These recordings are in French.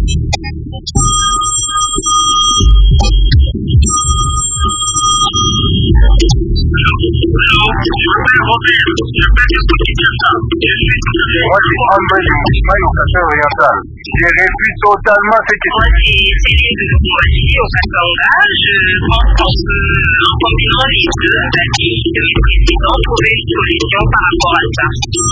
Moi, c'est André Mouchimaï au Cacheur oriental. J'ai réduit totalement cette question. Moi, c'est Lydie au Katanga. Je pense qu'en combinant les deux, le président trouver une solution par rapport à ça.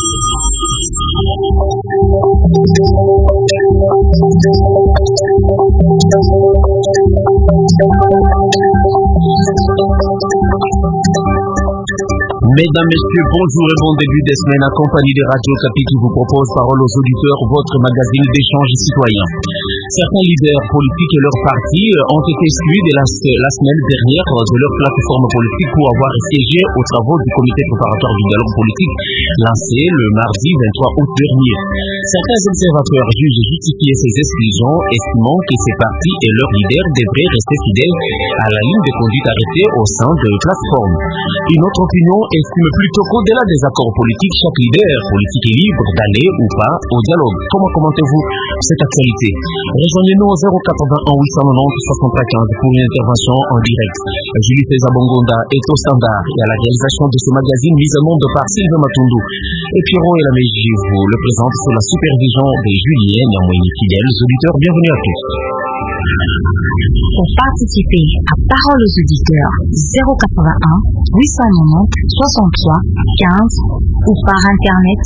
Mesdames, Messieurs, bonjour et bon début de semaine en compagnie de Radio Okapi qui vous propose Parole aux auditeurs, votre magazine d'échange citoyen. Certains leaders politiques et leurs partis ont été exclus de la semaine dernière de leur plateforme politique pour avoir siégé aux travaux du comité préparatoire du dialogue politique lancé le mardi 23 août dernier. Certains observateurs jugent justifier ces exclusions, estimant que ces partis et leurs leaders devraient rester fidèles à la ligne de conduite arrêtée au sein de la plateforme. Une autre opinion estime plutôt qu'au-delà des accords politiques, chaque leader politique est libre d'aller ou pas au dialogue. Comment commentez-vous cette actualité? Rejoignez-nous au 081 890 6315 pour une intervention en direct. Julie Feza-Bongonda est au standard et à la réalisation de ce magazine mis au monde par Sylvain Matundu. Et Pierrot et la Mégie vous le présente sous la supervision des Juliens, néanmoins fidèles auditeurs. Bienvenue à tous. Pour participer à Parole aux auditeurs, 081 890 63 15 ou par internet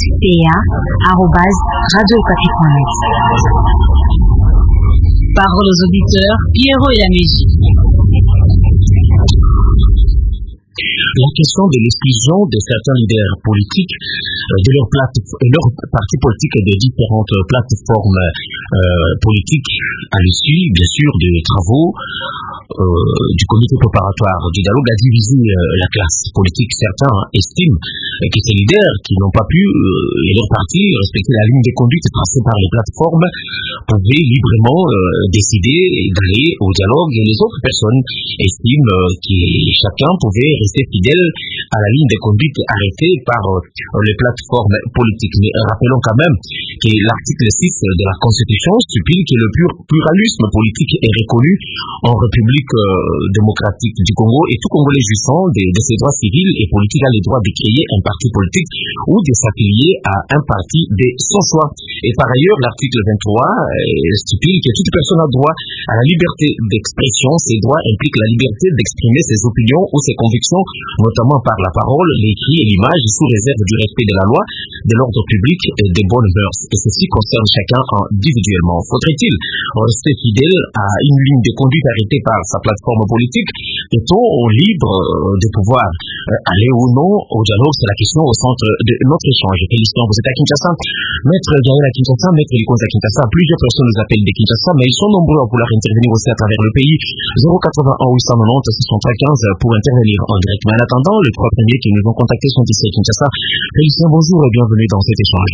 pa@radiocapi.net. Parole aux auditeurs, Pierrot et la Mégie. La question de l'exclusion de certains leaders politiques de leur partis politiques et de différentes plateformes politiques à l'issue, bien sûr, des travaux du comité préparatoire du dialogue a divisé la classe politique. Certains estiment que ces leaders qui n'ont pas pu, et leur parti, respecter la ligne de conduite tracée par les plateformes, pouvaient librement décider d'aller au dialogue, et les autres personnes estiment que chacun pouvait rester fidèle à la ligne de conduite arrêtée par les plateformes politiques. Mais rappelons quand même que l'article 6 de la Constitution stipule que le pluralisme politique est reconnu en République démocratique du Congo, et tout Congolais jouissant de ses droits civils et politiques a le droit de créer un parti politique ou de s'affilier à un parti de son choix. Et par ailleurs, l'article 23 stipule que toute personne a droit à la liberté d'expression. Ces droits impliquent la liberté d'exprimer ses opinions ou ses convictions, notamment par la parole, l'écrit et l'image, sous réserve du respect de la loi, de l'ordre public et des bonnes mœurs. Et ceci concerne chacun individuellement. Faudrait-il rester fidèle à une ligne de conduite arrêtée par sa plateforme politique? Est-on libre de pouvoir aller ou non au dialogue? C'est la question au centre de notre échange. Félicitations, vous êtes à Kinshasa. Maître Gaël à Kinshasa, Maître Likonza à Kinshasa. Plusieurs personnes nous appellent de Kinshasa, mais ils sont nombreux à vouloir intervenir aussi à travers le pays. 081 890 6315 pour intervenir en direct. Mais en attendant, les trois premiers qui nous ont contactés sont ici à Kinshasa. Félicitations, bonjour et bienvenue dans cet échange.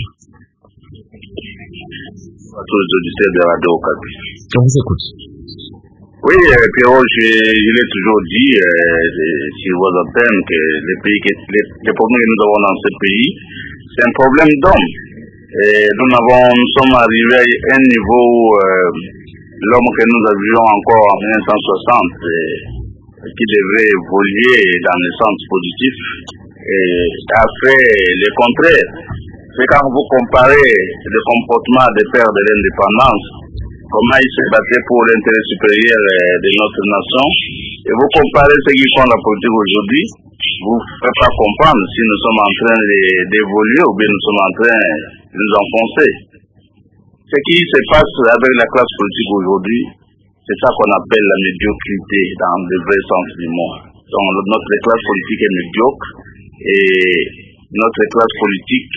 À tous les auditeurs de Radio Okapi. On vous écoute. Oui, Pierrot, je l'ai toujours dit sur vos antennes que les problèmes que nous avons dans ce pays, c'est un problème d'hommes. Nous sommes arrivés à un niveau, l'homme que nous avions encore en 1960, qui devrait évoluer dans le sens positif, a fait le contraire. C'est quand vous comparez le comportement des pères de l'indépendance, comment ils se battaient pour l'intérêt supérieur de notre nation, et vous comparez ce qu'ils font la politique aujourd'hui, vous ne faites pas comprendre si nous sommes en train d'évoluer ou bien nous sommes en train de nous enfoncer. Ce qui se passe avec la classe politique aujourd'hui, c'est ça qu'on appelle la médiocrité dans le vrai sens du mot. Donc notre classe politique est médiocre et notre classe politique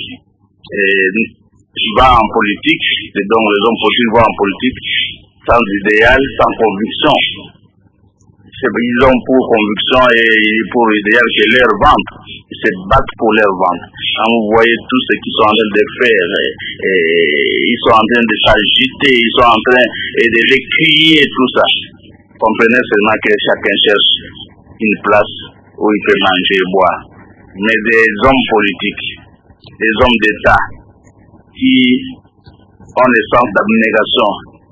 va en politique, et donc les hommes politiques vont en politique sans idéal, sans conviction. Ils ont pour conviction et pour idéal que leur ventre, ils se battent pour leur ventre. Quand vous voyez tout ce qu'ils sont en train de faire, ils sont en train de s'agiter, ils sont en train de les crier, tout ça. Comprenez seulement que chacun cherche une place où il peut manger et boire. Mais des hommes politiques, des hommes d'État, qui ont le sens d'abnégation,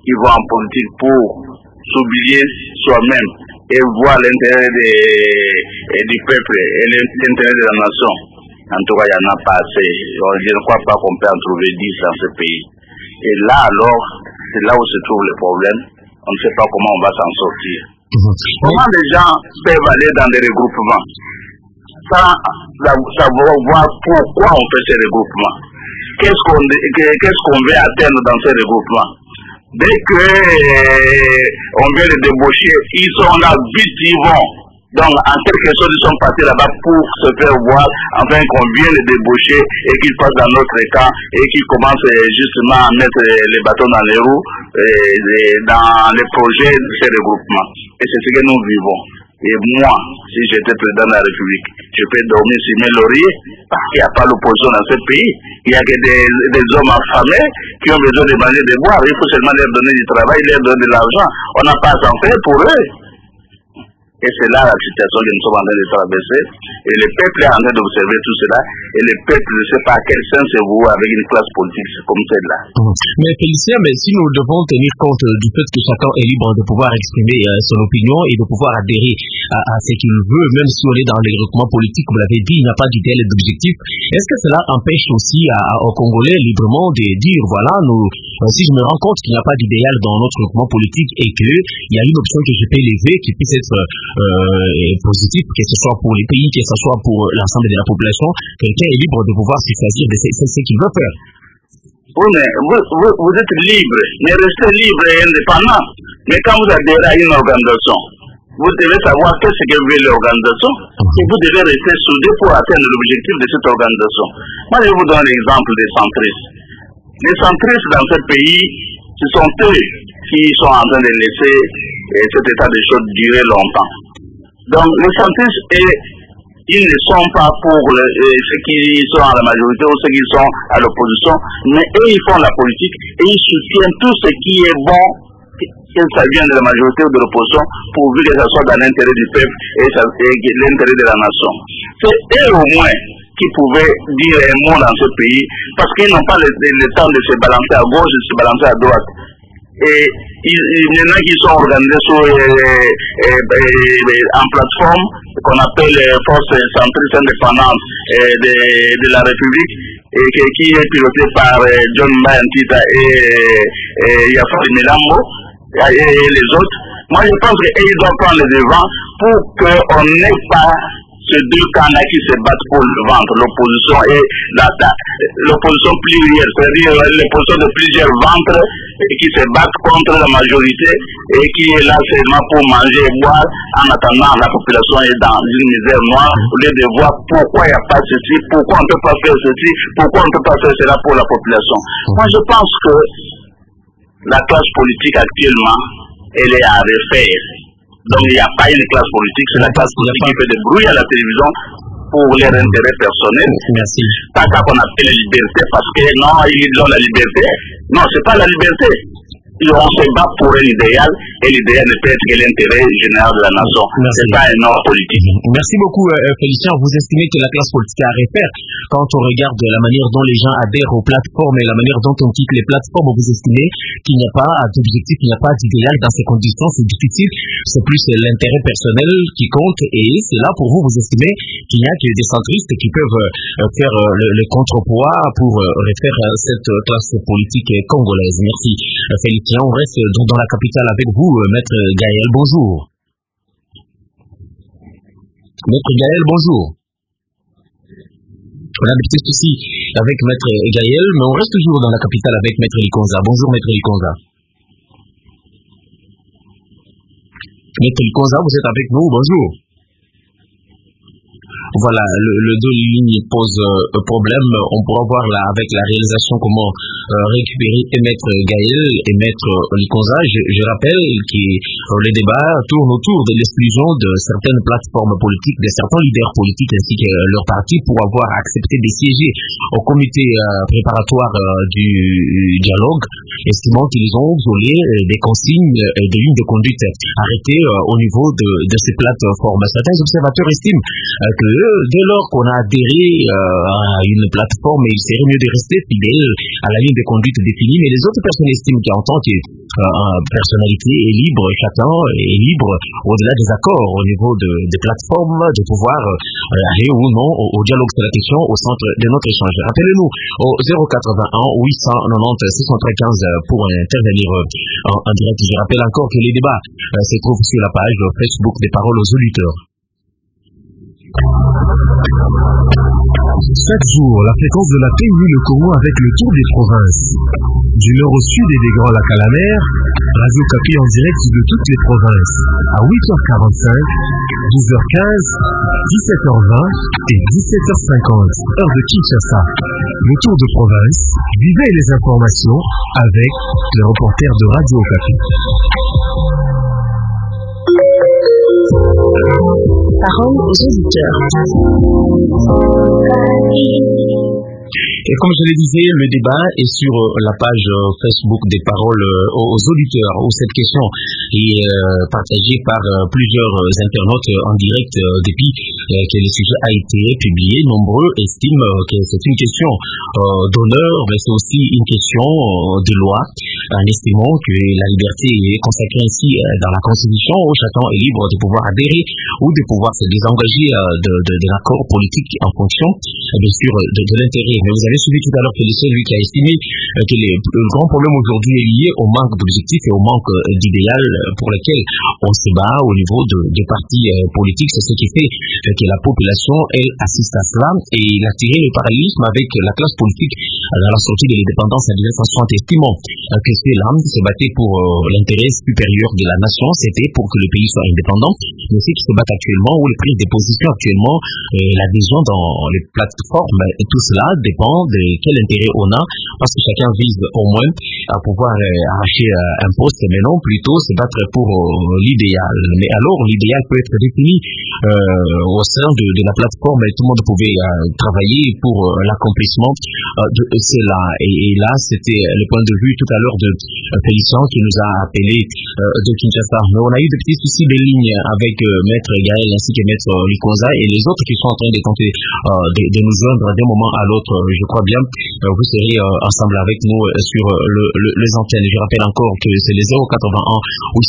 ils vont en politique pour s'oublier soi-même et voir l'intérêt du peuple et l'intérêt de la nation. En tout cas, il n'y en a pas assez. Je ne crois pas qu'on peut en trouver 10 dans ce pays. Et là, alors, c'est là où se trouve le problème. On ne sait pas comment on va s'en sortir. Comment les gens peuvent aller dans des regroupements sans savoir pourquoi on fait ces regroupements? Qu'est-ce qu'on veut atteindre dans ces regroupements? Dès qu'on veut les débaucher, ils sont là, vite ils vont. Donc, en quelque sorte, ils sont partis là-bas pour se faire voir, afin qu'on vienne les débaucher et qu'ils passent dans notre camp et qu'ils commencent justement à mettre les bâtons dans les roues dans les projets de ces regroupements. Et c'est ce que nous vivons. Et moi, si j'étais président de la République, je peux dormir sur mes lauriers parce qu'il n'y a pas l'opposition dans ce pays. Il n'y a que des hommes affamés qui ont besoin de manger, de boire. Il faut seulement leur donner du travail, leur donner de l'argent. On n'a pas à s'en faire pour eux. Et c'est là la situation que nous sommes en train de traverser. Et le peuple est en train d'observer tout cela. Et le peuple ne sait pas à quel sens se voue avec une classe politique comme celle-là. Mais Félicien, si nous devons tenir compte du fait que chacun est libre de pouvoir exprimer son opinion et de pouvoir adhérer à ce qu'il veut, même si on est dans les regroupements politiques, vous l'avez dit, il n'y a pas d'idéal et d'objectif. Est-ce que cela empêche aussi aux Congolais librement de dire, voilà, si je me rends compte qu'il n'y a pas d'idéal dans notre regroupement politique et qu'il y a une option que je peux élever qui puisse être positif, que ce soit pour les pays, que ce soit pour l'ensemble de la population, quelqu'un est libre de pouvoir se choisir de ce qu'il veut faire. Vous êtes libre, mais restez libre et indépendant. Mais quand vous adhérez à une organisation, vous devez savoir qu'est-ce que veut l'organisation et vous devez rester soudé pour atteindre l'objectif de cette organisation. Moi, je vous donne l'exemple des centristes. Les centristes dans ce pays, ce sont eux qui sont en train de laisser cet état de choses durer longtemps. Donc, les centristes, ils ne sont pas pour ceux qui sont à la majorité ou ceux qui sont à l'opposition, mais eux, ils font la politique et ils soutiennent tout ce qui est bon, que ça vienne de la majorité ou de l'opposition, pourvu que ça soit dans l'intérêt du peuple et l'intérêt de la nation. C'est eux au moins qui pouvaient dire un mot dans ce pays, parce qu'ils n'ont pas le temps de se balancer à gauche, de se balancer à droite. Et il y en a qui sont organisés en plateforme qu'on appelle les forces centristes indépendantes de la République et qui est pilotée par John Mayantita et Yafari Milambo et les autres. Moi je pense qu'ils doivent prendre le devant pour qu'on n'ait pas ces deux camps-là qui se battent pour le ventre, l'opposition et l'opposition plurielle, c'est-à-dire l'opposition de plusieurs ventres qui se battent contre la majorité et qui est là seulement pour manger et boire en attendant la population est dans une misère noire, au lieu de voir pourquoi il n'y a pas ceci, pourquoi on ne peut pas faire ceci, pourquoi on ne peut pas faire cela pour la population. Moi je pense que la classe politique actuellement, elle est à refaire. Donc il n'y a pas une classe politique, c'est la classe politique qui fait des bruits à la télévision pour leur intérêt personnel. Merci. Pas ça qu'on appelle la liberté, parce que non, ils ont la liberté. Non, c'est pas la liberté. On se bat pour un idéal, et l'idéal ne peut être que l'intérêt général de la nation. C'est pas un ordre politique. Merci beaucoup, Félicien. Vous estimez que la classe politique a à refaire quand on regarde la manière dont les gens adhèrent aux plateformes et la manière dont on quitte les plateformes. Vous estimez qu'il n'y a pas d'objectif, qu'il n'y a pas d'idéal dans ces conditions. C'est difficile. C'est plus l'intérêt personnel qui compte. Et c'est là, pour vous, vous estimez qu'il n'y a que des centristes qui peuvent faire le contrepoids pour refaire cette classe politique congolaise. Merci, Félicien. On reste donc dans la capitale avec vous, Maître Gaël, bonjour. Maître Gaël, bonjour. On a des petits soucis avec Maître Gaël, mais on reste toujours dans la capitale avec Maître Likonza. Bonjour, Maître Likonza. Maître Likonza, vous êtes avec nous, bonjour. Voilà, le dos de ligne pose problème. On pourra voir là avec la réalisation comment récupérer et Maître Gaël et Maître Likonza. Je rappelle que le débat tourne autour de l'exclusion de certaines plateformes politiques, de certains leaders politiques ainsi que leurs partis pour avoir accepté de siéger au comité préparatoire du dialogue, estimant qu'ils ont violé des consignes et des lignes de conduite arrêtées au niveau de ces plateformes. Certains observateurs estiment que dès lors qu'on a adhéré à une plateforme, il serait mieux de rester fidèle à la ligne de conduite définie, mais les autres personnes estiment qu'en tant que personnalité est libre, chacun est libre au-delà des accords au niveau des plateformes de pouvoir aller ou non au dialogue. C'est la question au centre de notre échange. Rappelez-nous au 081 890 615 pour intervenir en direct. Je rappelle encore que les débats se trouvent sur la page Facebook des Paroles aux auditeurs. Chaque jour, la fréquence de la paix unit le Congo avec le tour des provinces. Du nord au sud et des Grands Lacs à la mer, Radio Okapi en direct de toutes les provinces. À 8h45, 12h15, 17h20 et 17h50, heure de Kinshasa. Le tour de province, vivez les informations avec les reporters de Radio Okapi. Parole aux auditeurs. Et comme je le disais, le débat est sur la page Facebook des Paroles aux auditeurs, où cette question est partagée par plusieurs internautes en direct depuis que le sujet a été publié. Nombreux estiment que c'est une question d'honneur, mais c'est aussi une question de loi, en estimant que la liberté est consacrée ainsi dans la Constitution, où chacun est libre de pouvoir adhérer ou de pouvoir se désengager de l'accord politique en fonction, bien sûr, de l'intérêt. Mais vous avez suivi tout à l'heure que c'est celui qui a estimé que le grand problème aujourd'hui est lié au manque d'objectifs et au manque d'idéal pour lequel on se bat au niveau des partis politiques. C'est ce qui fait que la population, elle, assiste à cela, et il a tiré le parallélisme avec la classe politique dans la sortie de l'indépendance en 1960, estimant que ceux-là se battaient pour l'intérêt supérieur de la nation, c'était pour que le pays soit indépendant. Mais ceux qui se battent actuellement, ou les prises de position actuellement, l'adhésion dans les plateformes, tout cela dépend de quel intérêt on a, parce que chacun vise au moins à pouvoir arracher un poste, mais non plutôt se battre pour l'idéal. Mais alors l'idéal peut être défini au sein de la plateforme, et tout le monde pouvait travailler pour l'accomplissement de cela. Et là, c'était le point de vue tout à l'heure de Félicien qui nous a appelé de Kinshasa. Mais on a eu des petits soucis de ligne avec Maître Gaël ainsi que Maître Likonza et les autres qui sont en train de tenter de nous joindre d'un moment à l'autre. Je crois bien vous serez ensemble avec nous sur les antennes. Je rappelle encore que c'est les 081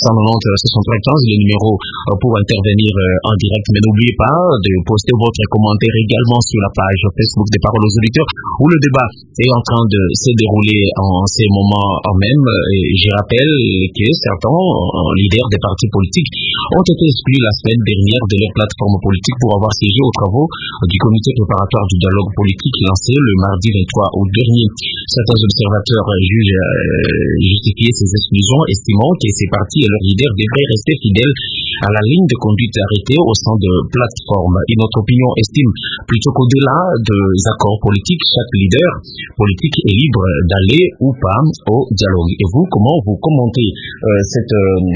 890 615, le numéro pour intervenir en direct. Mais n'oubliez pas de poster votre commentaire également sur la page Facebook des Paroles aux auditeurs, où le débat est en train de se dérouler en ces moments même. Et je rappelle que certains leaders des partis politiques ont été exclus la semaine dernière de leur plateforme politique pour avoir siégé aux travaux du comité préparatoire du dialogue politique lancé le mardi 23 août dernier. Certains observateurs jugent justifier ces exclusions, estimant que ces partis et leurs leaders devraient rester fidèles à la ligne de conduite arrêtée au sein de plateformes. Et notre opinion estime plutôt qu'au-delà des accords politiques, chaque leader politique est libre d'aller ou pas au dialogue. Et vous, comment vous commentez cette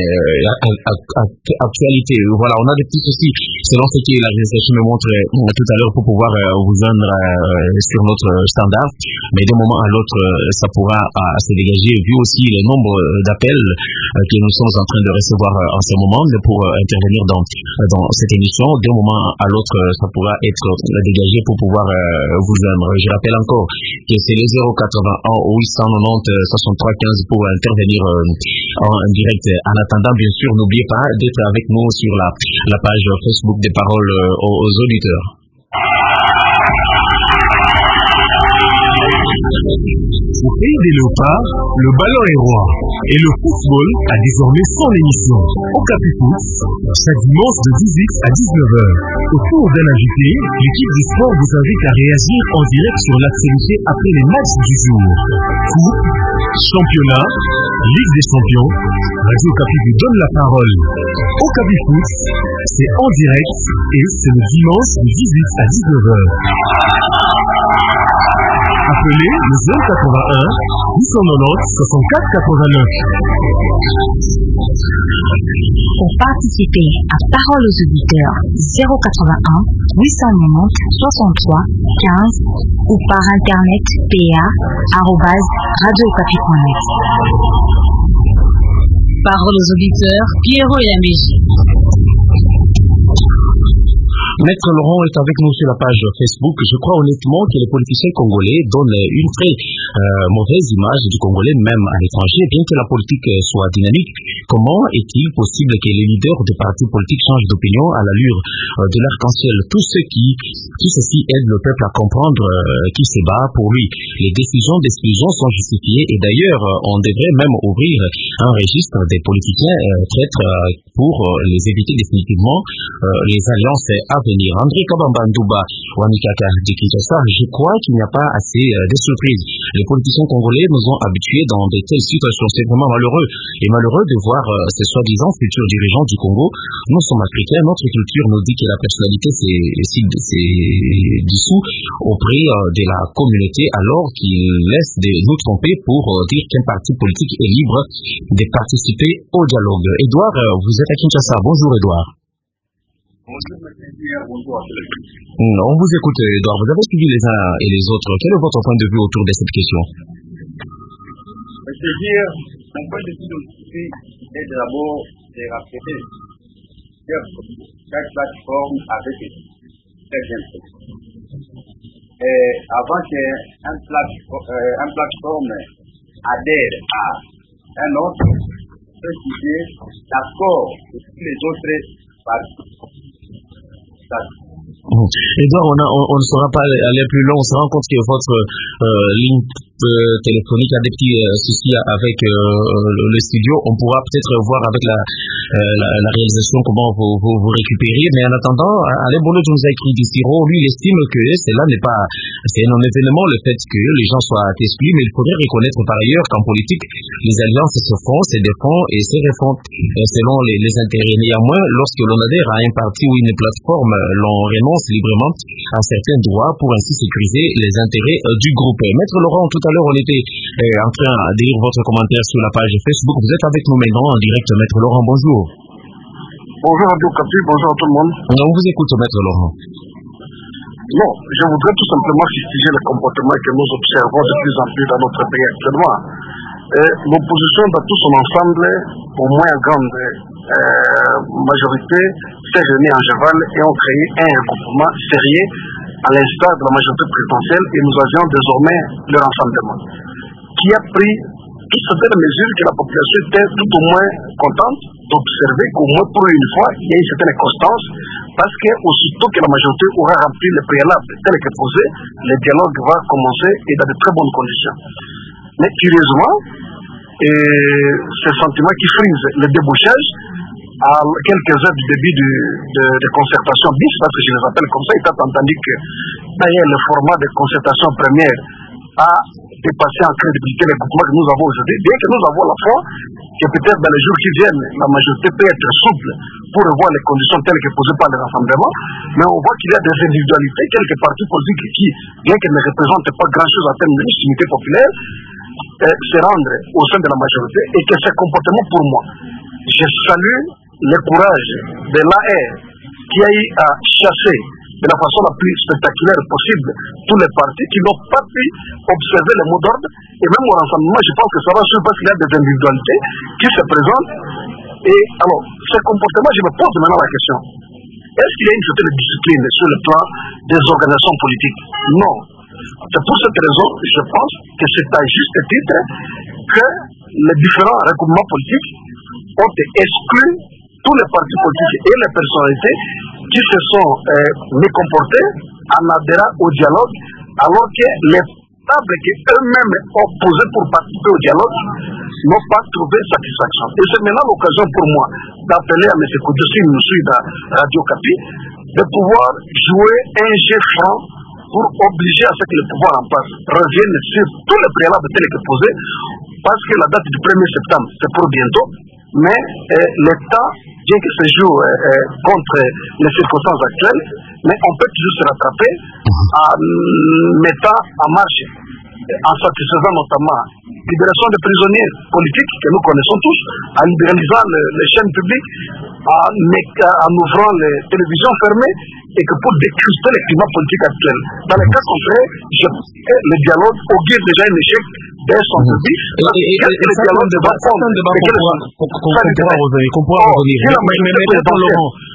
actualité? Voilà, on a des petits soucis selon ce que la législation me montre tout à l'heure pour pouvoir vous joindre sur notre standard, mais d'un moment à l'autre ça pourra se dégager, vu aussi le nombre d'appels que nous sommes en train de recevoir en ce moment pour intervenir dans cette émission. D'un moment à l'autre ça pourra être dégagé pour pouvoir vous joindre. Je rappelle encore que c'est les 081 890 63 15 pour intervenir en direct. En attendant, bien sûr, n'oubliez pas d'être avec nous sur la page Facebook des Paroles aux auditeurs. Au pays des léopards, le ballon est roi et le football a désormais son émission. Okapi Foot, chaque dimanche de 18 à 19h. Autour d'un invité, l'équipe du sport vous invite à réagir en direct sur l'actualité après les matchs du jour. Foot, championnat, Ligue des champions, Radio Okapi vous donne la parole. Okapi Foot, c'est en direct et c'est le dimanche de 18 à 19h. Appelez le 081 890 64 89. Pour participer à Parole aux auditeurs, 081 890 63 15 ou par internet pa@radiookapi.net. Parole aux auditeurs, Pierrot et la Mégie. Maître Laurent est avec nous sur la page Facebook. Je crois honnêtement que les politiciens congolais donnent une très mauvaise image du Congolais, même à l'étranger, bien que la politique soit dynamique. Comment est-il possible que les leaders des partis politiques changent d'opinion à l'allure de l'arc-en-ciel? Tout ceci aide le peuple à comprendre qui se bat pour lui. Les décisions d'exclusion sont justifiées et d'ailleurs, on devrait même ouvrir un registre des politiciens traîtres pour les éviter définitivement les alliances à venir. André Kabamba-Ndouba, Wamikaka de Kinshasa, je crois qu'il n'y a pas assez de surprises. Les politiciens congolais nous ont habitués dans de telles situations. C'est vraiment malheureux. Et malheureux de voir ces soi-disant futurs dirigeants du Congo. Nous sommes africains, notre culture nous dit que la personnalité s'est dissout auprès de la communauté alors qu'ils laissent nous tromper pour dire qu'un parti politique est libre de participer au dialogue. Edouard, vous êtes à Kinshasa. Bonjour Edouard. On vous écoute Edouard. Vous avez suivi les uns et les autres. Quel est votre point de vue autour de cette question? C'est-à-dire, mon point de vue aussi est d'abord de rappeler que chaque plateforme avait très bien fait. Et avant qu'un plateforme adhère à un autre, il faut qu'il y ait d'accord de tous les autres partis. Edouard, on ne saura pas aller plus loin. On se rend compte que votre ligne téléphonique a des petits soucis avec le studio. On pourra peut-être voir avec la réalisation comment vous récupérez. Mais en attendant, Alain Bolo nous a écrit d'Isiro. Lui, il estime que cela n'est pas c'est un événement le fait que les gens soient exclus. Mais il faudrait reconnaître par ailleurs qu'en politique, les alliances se font, se défendent et se refont selon les intérêts. Néanmoins, lorsque l'on adhère à un parti ou une plateforme, l'on renonce librement à certains droits pour ainsi sécuriser les intérêts du groupe. Maître Laurent, tout à l'heure, on était en train de lire votre commentaire sur la page Facebook. Vous êtes avec nous maintenant en direct, Maître Laurent. Bonjour. Bonjour Radio Capi, bonjour à tout le monde. On vous écoute, Maître Laurent. Non, je voudrais tout simplement justifier le comportement que nous observons de plus en plus dans notre pays actuellement. L'opposition dans tout son ensemble, au moins à grande majorité, s'est réunie en cheval et ont créé un regroupement sérieux à l'instar de la majorité présidentielle et nous avions désormais leur rassemblement qui a pris toutes certaines mesures que la population était tout au moins contente d'observer qu'au moins pour une fois il y a une certaine constance parce que aussitôt que la majorité aura rempli les préalables tels que posés, le dialogue va commencer et dans de très bonnes conditions. Mais curieusement, ce sentiment qui frise le débauchage à quelques heures du début de concertation bis, parce que je les appelle comme ça, étant entendu que d'ailleurs le format de concertation première a dépassé en crédibilité les groupements que nous avons aujourd'hui, bien que nous avons la foi que peut-être dans les jours qui viennent, la majorité peut être souple pour revoir les conditions telles que posées par les rassemblements, mais on voit qu'il y a des individualités, quelques partis politiques qui, bien qu'elles ne représentent pas grand-chose en termes de légitimité populaire, se rendre au sein de la majorité et que ce comportement pour moi, je salue le courage de l'AR qui a eu à chasser de la façon la plus spectaculaire possible tous les partis qui n'ont pas pu observer le mot d'ordre et même au rassemblement, je pense que ça va suivre parce qu'il y a des individualités qui se présentent. Et alors, ce comportement, je me pose maintenant la question, est-ce qu'il y a une certaine discipline sur le plan des organisations politiques? Non. C'est pour cette raison, je pense que c'est à juste titre que les différents regroupements politiques ont exclu tous les partis politiques et les personnalités qui se sont mécomportés en adhérant au dialogue, alors que les tables qu'eux-mêmes ont posées pour participer au dialogue n'ont pas trouvé satisfaction. Et c'est maintenant l'occasion pour moi d'appeler à M. Koudossi, nous suit dans Radio Capi, de pouvoir jouer un jeu franc pour obliger à ce que le pouvoir en place revienne sur tous les préalables tels que posés, parce que la date du 1er septembre, c'est pour bientôt, mais l'État, bien que se joue contre les circonstances actuelles, mais on peut toujours se rattraper en mettant en marche, en satisfaisant notamment la libération des prisonniers politiques que nous connaissons tous, en libéralisant les chaînes publiques, en ouvrant les télévisions fermées, et que pour décrypter le climat politique actuel. Dans le cas contraire, le dialogue augure déjà un échec dès son début. Et le dialogue de qu'on pourra revenir. Mais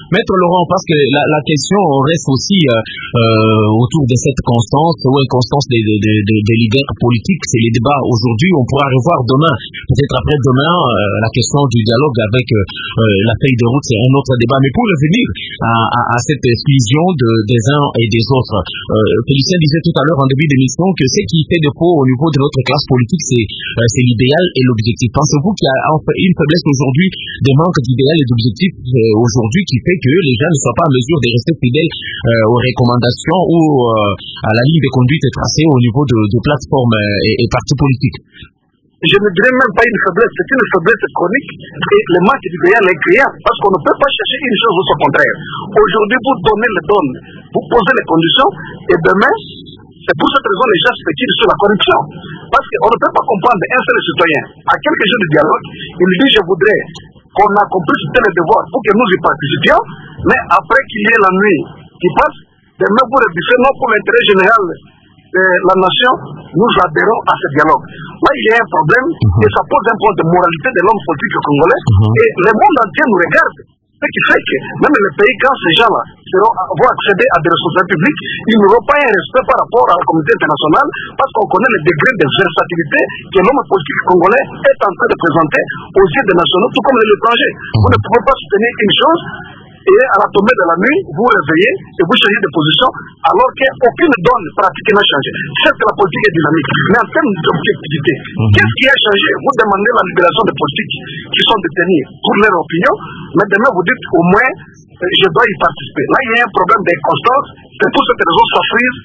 Maître Laurent, parce que la question reste aussi autour de cette constance ou inconstance des leaders politiques. C'est les débats aujourd'hui. On pourra revoir demain, peut-être après-demain, la question du dialogue avec la feuille de route. C'est un autre débat. Mais pour revenir à cette exclusion des uns et des autres, Félicien disait tout à l'heure en début d'émission que ce qui fait défaut au niveau de notre classe politique, c'est l'idéal et l'objectif. Pensez-vous qu'il y a une faiblesse aujourd'hui, des manques d'idéal et d'objectif aujourd'hui qui fait que les gens ne soient pas en mesure de rester fidèles aux recommandations ou à la ligne de conduite tracée au niveau de plateformes et partis politiques? Je ne dirais même pas une faiblesse, c'est une faiblesse chronique et le manque d'idéal est créant parce qu'on ne peut pas chercher une chose ou son contraire. Aujourd'hui, vous donnez les donnes, vous posez les conditions et demain, c'est pour cette raison que les gens spéculent sur la corruption. Parce qu'on ne peut pas comprendre un seul citoyen. À quelques jours de dialogue, il dit je voudrais qu'on accomplisse tel devoir pour que nous y participions, mais après qu'il y ait la nuit qui passe, demain vous réduisez non pour l'intérêt général de la nation, nous adhérons à ce dialogue. Là, il y a un problème et ça pose un point de moralité de l'homme politique congolais et le monde entier nous regarde. Ce qui fait que même les pays, quand ces gens-là vont accéder à des ressources publiques, ils n'auront pas un respect par rapport à la communauté internationale parce qu'on connaît le degré de versatilité que l'homme politique congolais est en train de présenter aux yeux des nationaux, tout comme les étrangers. Vous ne pouvez pas soutenir une chose et à la tombée de la nuit, vous vous réveillez et vous changez de position alors qu'aucune donne pratique n'a changé. Certes, la politique est dynamique, mais en termes d'objectivité, qu'est-ce qui a changé? Vous demandez la libération des politiques qui sont détenus pour leur opinion, mais demain vous dites au moins je dois y participer. Là, il y a un problème d'inconstance, c'est pour cette raison que ça frise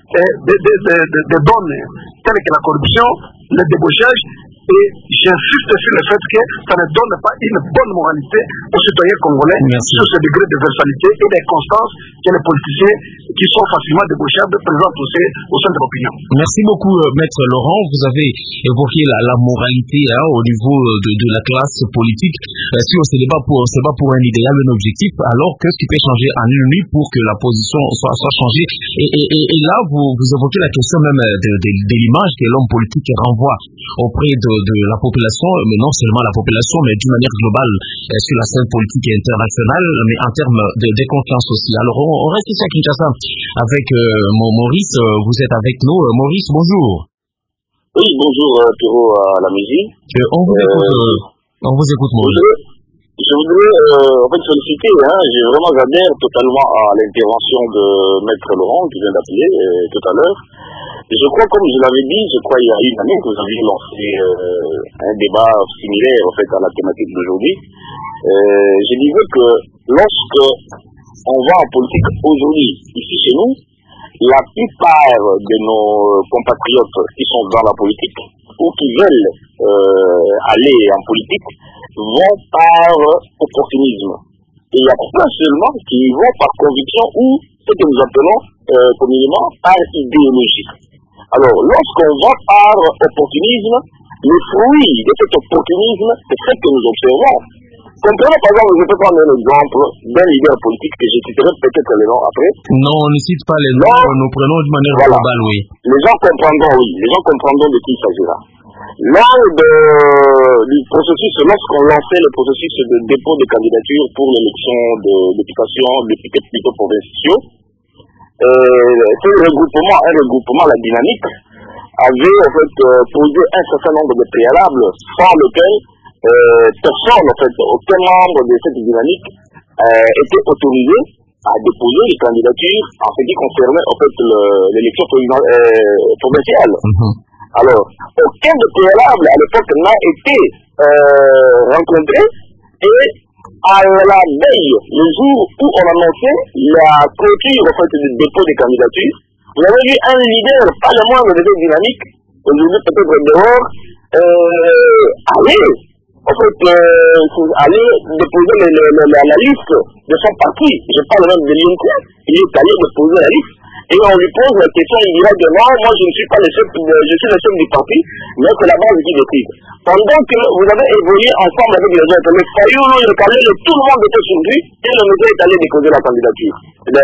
des donnes telles que la corruption, le débauchage. Et j'insiste sur le fait que ça ne donne pas une bonne moralité aux citoyens congolais sur ce degré de versalité et d'inconstance que les politiciens qui sont facilement débauchables présentent aussi au sein de l'opinion. Merci beaucoup, Maître Laurent. Vous avez évoqué la moralité au niveau de la classe politique. Si on se débat pour un idéal, un objectif, alors qu'est-ce qui peut changer en une nuit pour que la position soit changée? Et là, vous évoquez la question même de l'image que l'homme politique renvoie auprès de la population, mais non seulement la population, mais d'une manière globale sur la scène politique et internationale, mais en termes de confiance aussi. Alors, on reste ici à Kinshasa avec Maurice. Vous êtes avec nous. Maurice, bonjour. Oui, bonjour, Pierrot à la musique. On vous écoute, Maurice. Je voudrais en fait féliciter, j'adhère totalement à l'intervention de Maître Laurent qui vient d'appeler tout à l'heure. Et je crois, comme je l'avais dit, il y a une année que vous aviez lancé un débat similaire en fait à la thématique d'aujourd'hui. Je disais que lorsque on va en politique aujourd'hui, ici chez nous, la plupart de nos compatriotes qui sont dans la politique ou qui veulent aller en politique vont par opportunisme. Et il y a pas seulement qui vont par conviction ou ce que nous appelons communément par idéologie. Alors, lorsqu'on va par opportunisme, le fruit de cet opportunisme, c'est ce que nous observons. Comprenez, par exemple, je peux prendre un exemple d'un leader politique que je citerai peut-être le nom après. Non, on ne cite pas les noms, nous prenons de manière globale, oui. Les gens comprendront de qui il s'agira. Lors du processus, lorsqu'on lançait le processus de dépôt de candidature pour l'élection de députation, députés plutôt provinciaux, un regroupement, la dynamique, avait en fait posé un certain nombre de préalables sans lequel personne, en fait, aucun membre de cette dynamique était autorisé à déposer les candidatures en ce qui concernait en fait l'élection provinciale. Alors, aucun de préalables à l'époque n'a été rencontré et à la veille, le jour où on annonçait la clôture en fait, du dépôt des candidatures, vous avez vu un leader, pas le moindre de cette dynamique, aujourd'hui peut-être dehors, aller déposer la liste de son parti. Je parle même de l'INCO, il est allé déposer la liste. Et on lui pose la question, il dira que non, moi je ne suis pas le chef, je suis le chef du parti, mais c'est la base qui décide. Pendant que vous avez évolué ensemble avec les autres, le Fayoulou, le Kalel, tout le monde était surpris, et le monsieur est allé déposer la candidature,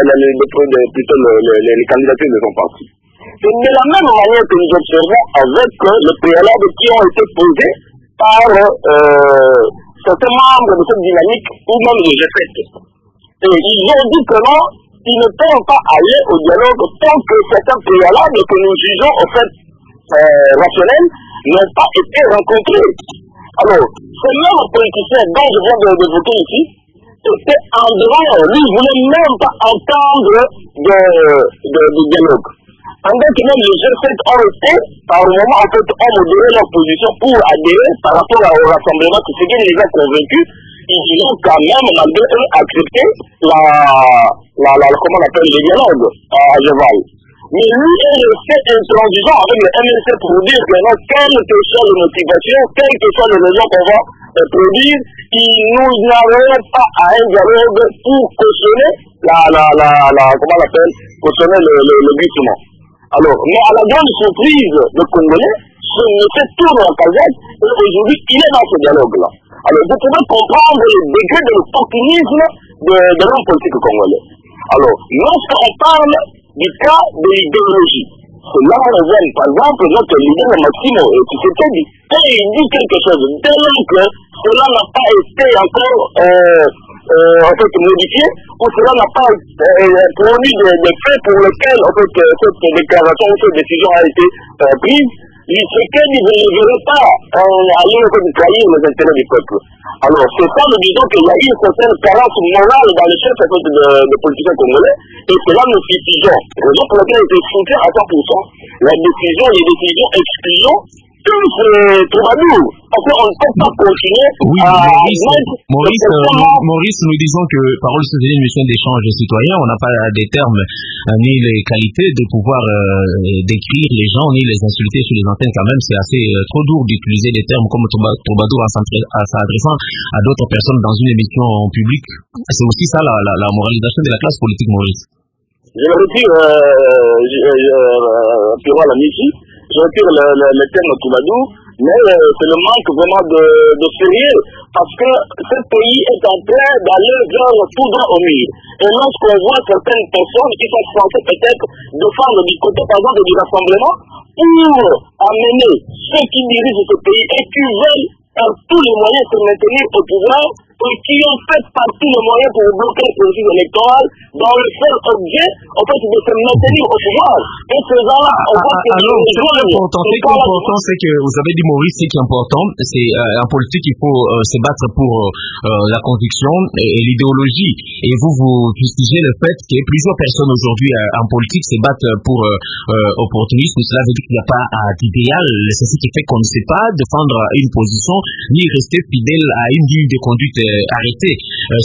les candidatures de son parti. C'est de la même manière que nous observons avec les préalables qui ont été posés par certains membres de cette dynamique, ou même de G7. Et ils ont dit que non, ils ne peuvent pas aller au dialogue tant que certains préalables que nous jugeons en fait rationnels n'ont pas été rencontrés. Alors, ces mêmes politiciens dont je viens d'évoquer ici étaient en dehors, lui ne voulait même pas entendre de dialogue. Pendant que même les G7 ont été, par moment, en fait, ont modéré leur position pour adhérer par rapport au rassemblement, ce qui les a convaincus, ils ont quand même, malgré eux, accepté comment on appelle, le dialogue à Jeval. Mais lui est resté intransigeant avec le MLC pour dire que non, quelle que soit les motivations, quelles que soient les raisons qu'on va produire, il nous n'arrive pas à un dialogue pour cautionner comment on appelle, cautionner le bâtiment. Alors, mais à la grande surprise des Congolais, ce monsieur tourne en casette et aujourd'hui il est dans ce dialogue-là. Alors, vous pouvez comprendre le degré de l'opportunisme de l'homme politique congolais. Alors, lorsqu'on parle du cas de l'idéologie, cela revient, par exemple, notre leader Maximo Tshisekedi, quand il dit quelque chose, dès lors que cela n'a pas été encore en fait modifié, ou cela n'a pas produit des faits pour lesquels en fait, cette déclaration ou cette décision a été prise, Tshisekedi ne verrait pas aller en fait trahir les intérêts du peuple. Alors, c'est ça, nous disons qu'il y a une certaine carence morale dans les chefs de politiciens congolais, et cela nous fustige. Raison pour laquelle il soutient à 100% les décisions excluant tous les troubadours. Parce qu'on ne peut pas continuer Maurice, nous disons que Parole c'est une mission d'échange citoyen, on n'a pas des termes ni les qualités de pouvoir décrire les gens, ni les insulter sur les antennes quand même, c'est assez trop dur d'utiliser des termes comme troubadour en s'adressant à d'autres personnes dans une émission publique. C'est aussi ça la moralisation de la classe politique, Maurice. Je le retire, Pierrot Lamichi, je retire le terme troubadour, mais c'est le manque vraiment de sérieux, parce que ce pays est en train d'aller vers tout droit au mur. Et lorsqu'on voit certaines personnes qui sont censées peut-être défendre du côté, par exemple, du rassemblement, pour amener ceux qui dirigent ce pays et qui veulent par tous les moyens se maintenir au pouvoir, et qui ont fait par tous les moyens pour bloquer le processus électoral dans le seul objet, en fait, de se maintenir au pouvoir. Et ces gens-là, on voit que... Alors, ce qui est important, c'est que, vous avez dit Maurice, ce qui est important, c'est en politique, il faut se battre pour la conviction et l'idéologie. Et vous fustigez le fait que plusieurs personnes aujourd'hui en politique se battent pour opportunisme. Cela veut dire qu'il n'y a pas d'idéal. C'est ce qui fait qu'on ne sait pas défendre une position, ni rester fidèle à une ligne de conduite arrêtée.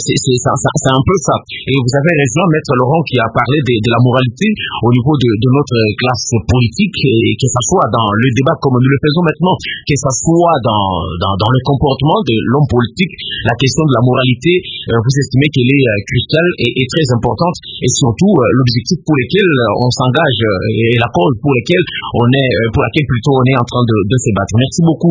C'est un peu ça. Et vous avez raison, Maître Laurent, qui a parlé de la moralité au niveau de notre classe politique, et que ça soit dans le débat comme nous le faisons maintenant, que ça soit dans le comportement de l'homme politique, la question de la moralité, vous estimez qu'elle est cruciale et très importante, et surtout l'objectif pour lequel on s'engage et la cause pour laquelle on est en train de se battre. Merci beaucoup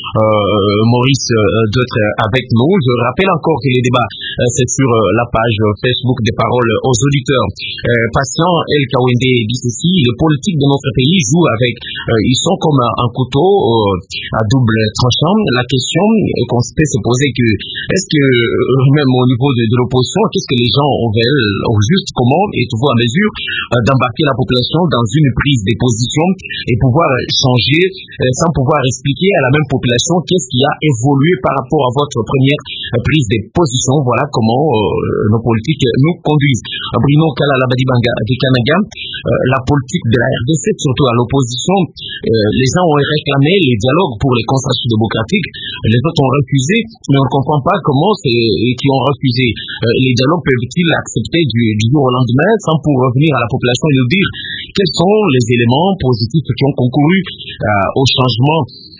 Maurice d'être avec nous. Je rappelle encore que les débats c'est sur la page Facebook des Paroles aux auditeurs. Patient El Kawende dit ceci: les politiques de notre pays jouent avec, ils sont comme un couteau à double tranchant. La question qu'on peut se poser que est-ce que même au niveau de l'opposition, qu'est-ce que les gens veulent au juste, comment êtes-vous à mesure d'embarquer la population dans une prise de position et pouvoir changer sans pouvoir expliquer à la même population qu'est-ce qui a évolué par rapport à votre première prise de position. Voilà comment nos politiques nous conduisent. Bruno Kalalabadibanga de Kanaga, la politique de la RDC, surtout à l'opposition, les gens ont réclamé les dialogues pour les consensus démocratiques, les autres ont refusé, mais on ne comprend pas comment qui ont refusé. Les dialogues peuvent-ils accepter du jour au lendemain sans pour revenir à la population et nous dire quels sont les éléments positifs qui ont concouru au changement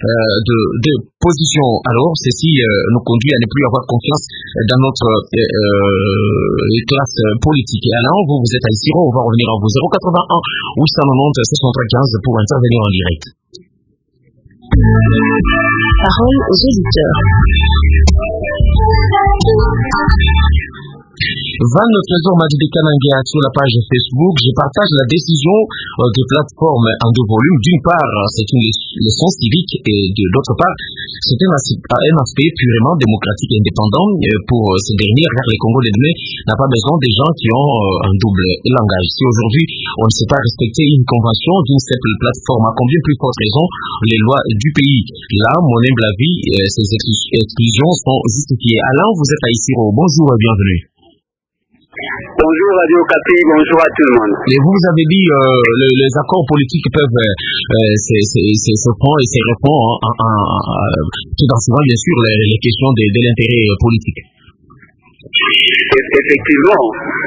de position. Alors, ceci nous conduit à ne plus avoir confiance dans notre classe politique. Et alors, vous êtes à Isiro, on va revenir à vous. 081 890 675 pour intervenir en direct. Parole aux auditeurs. Van Trésor Madidi Kanangia sur la page Facebook, je partage la décision de plateforme en 2 volumes. D'une part, c'est une leçon civique et de l'autre part, c'est un aspect purement démocratique et indépendant pour ce dernier, car les Congolais de demain n'a pas besoin des gens qui ont un double langage. Si aujourd'hui on ne sait pas respecter une convention d'une simple plateforme, à combien plus forte raison les lois du pays. Là, mon humble avis, ces exclusions sont justifiées. Alain, vous êtes à Isiro. Bonjour et bienvenue. Bonjour Radio Capi, bonjour à tout le monde. Et vous avez dit les accords politiques peuvent se prendre et se répondre tout en suivant bien sûr les questions de l'intérêt politique. Effectivement,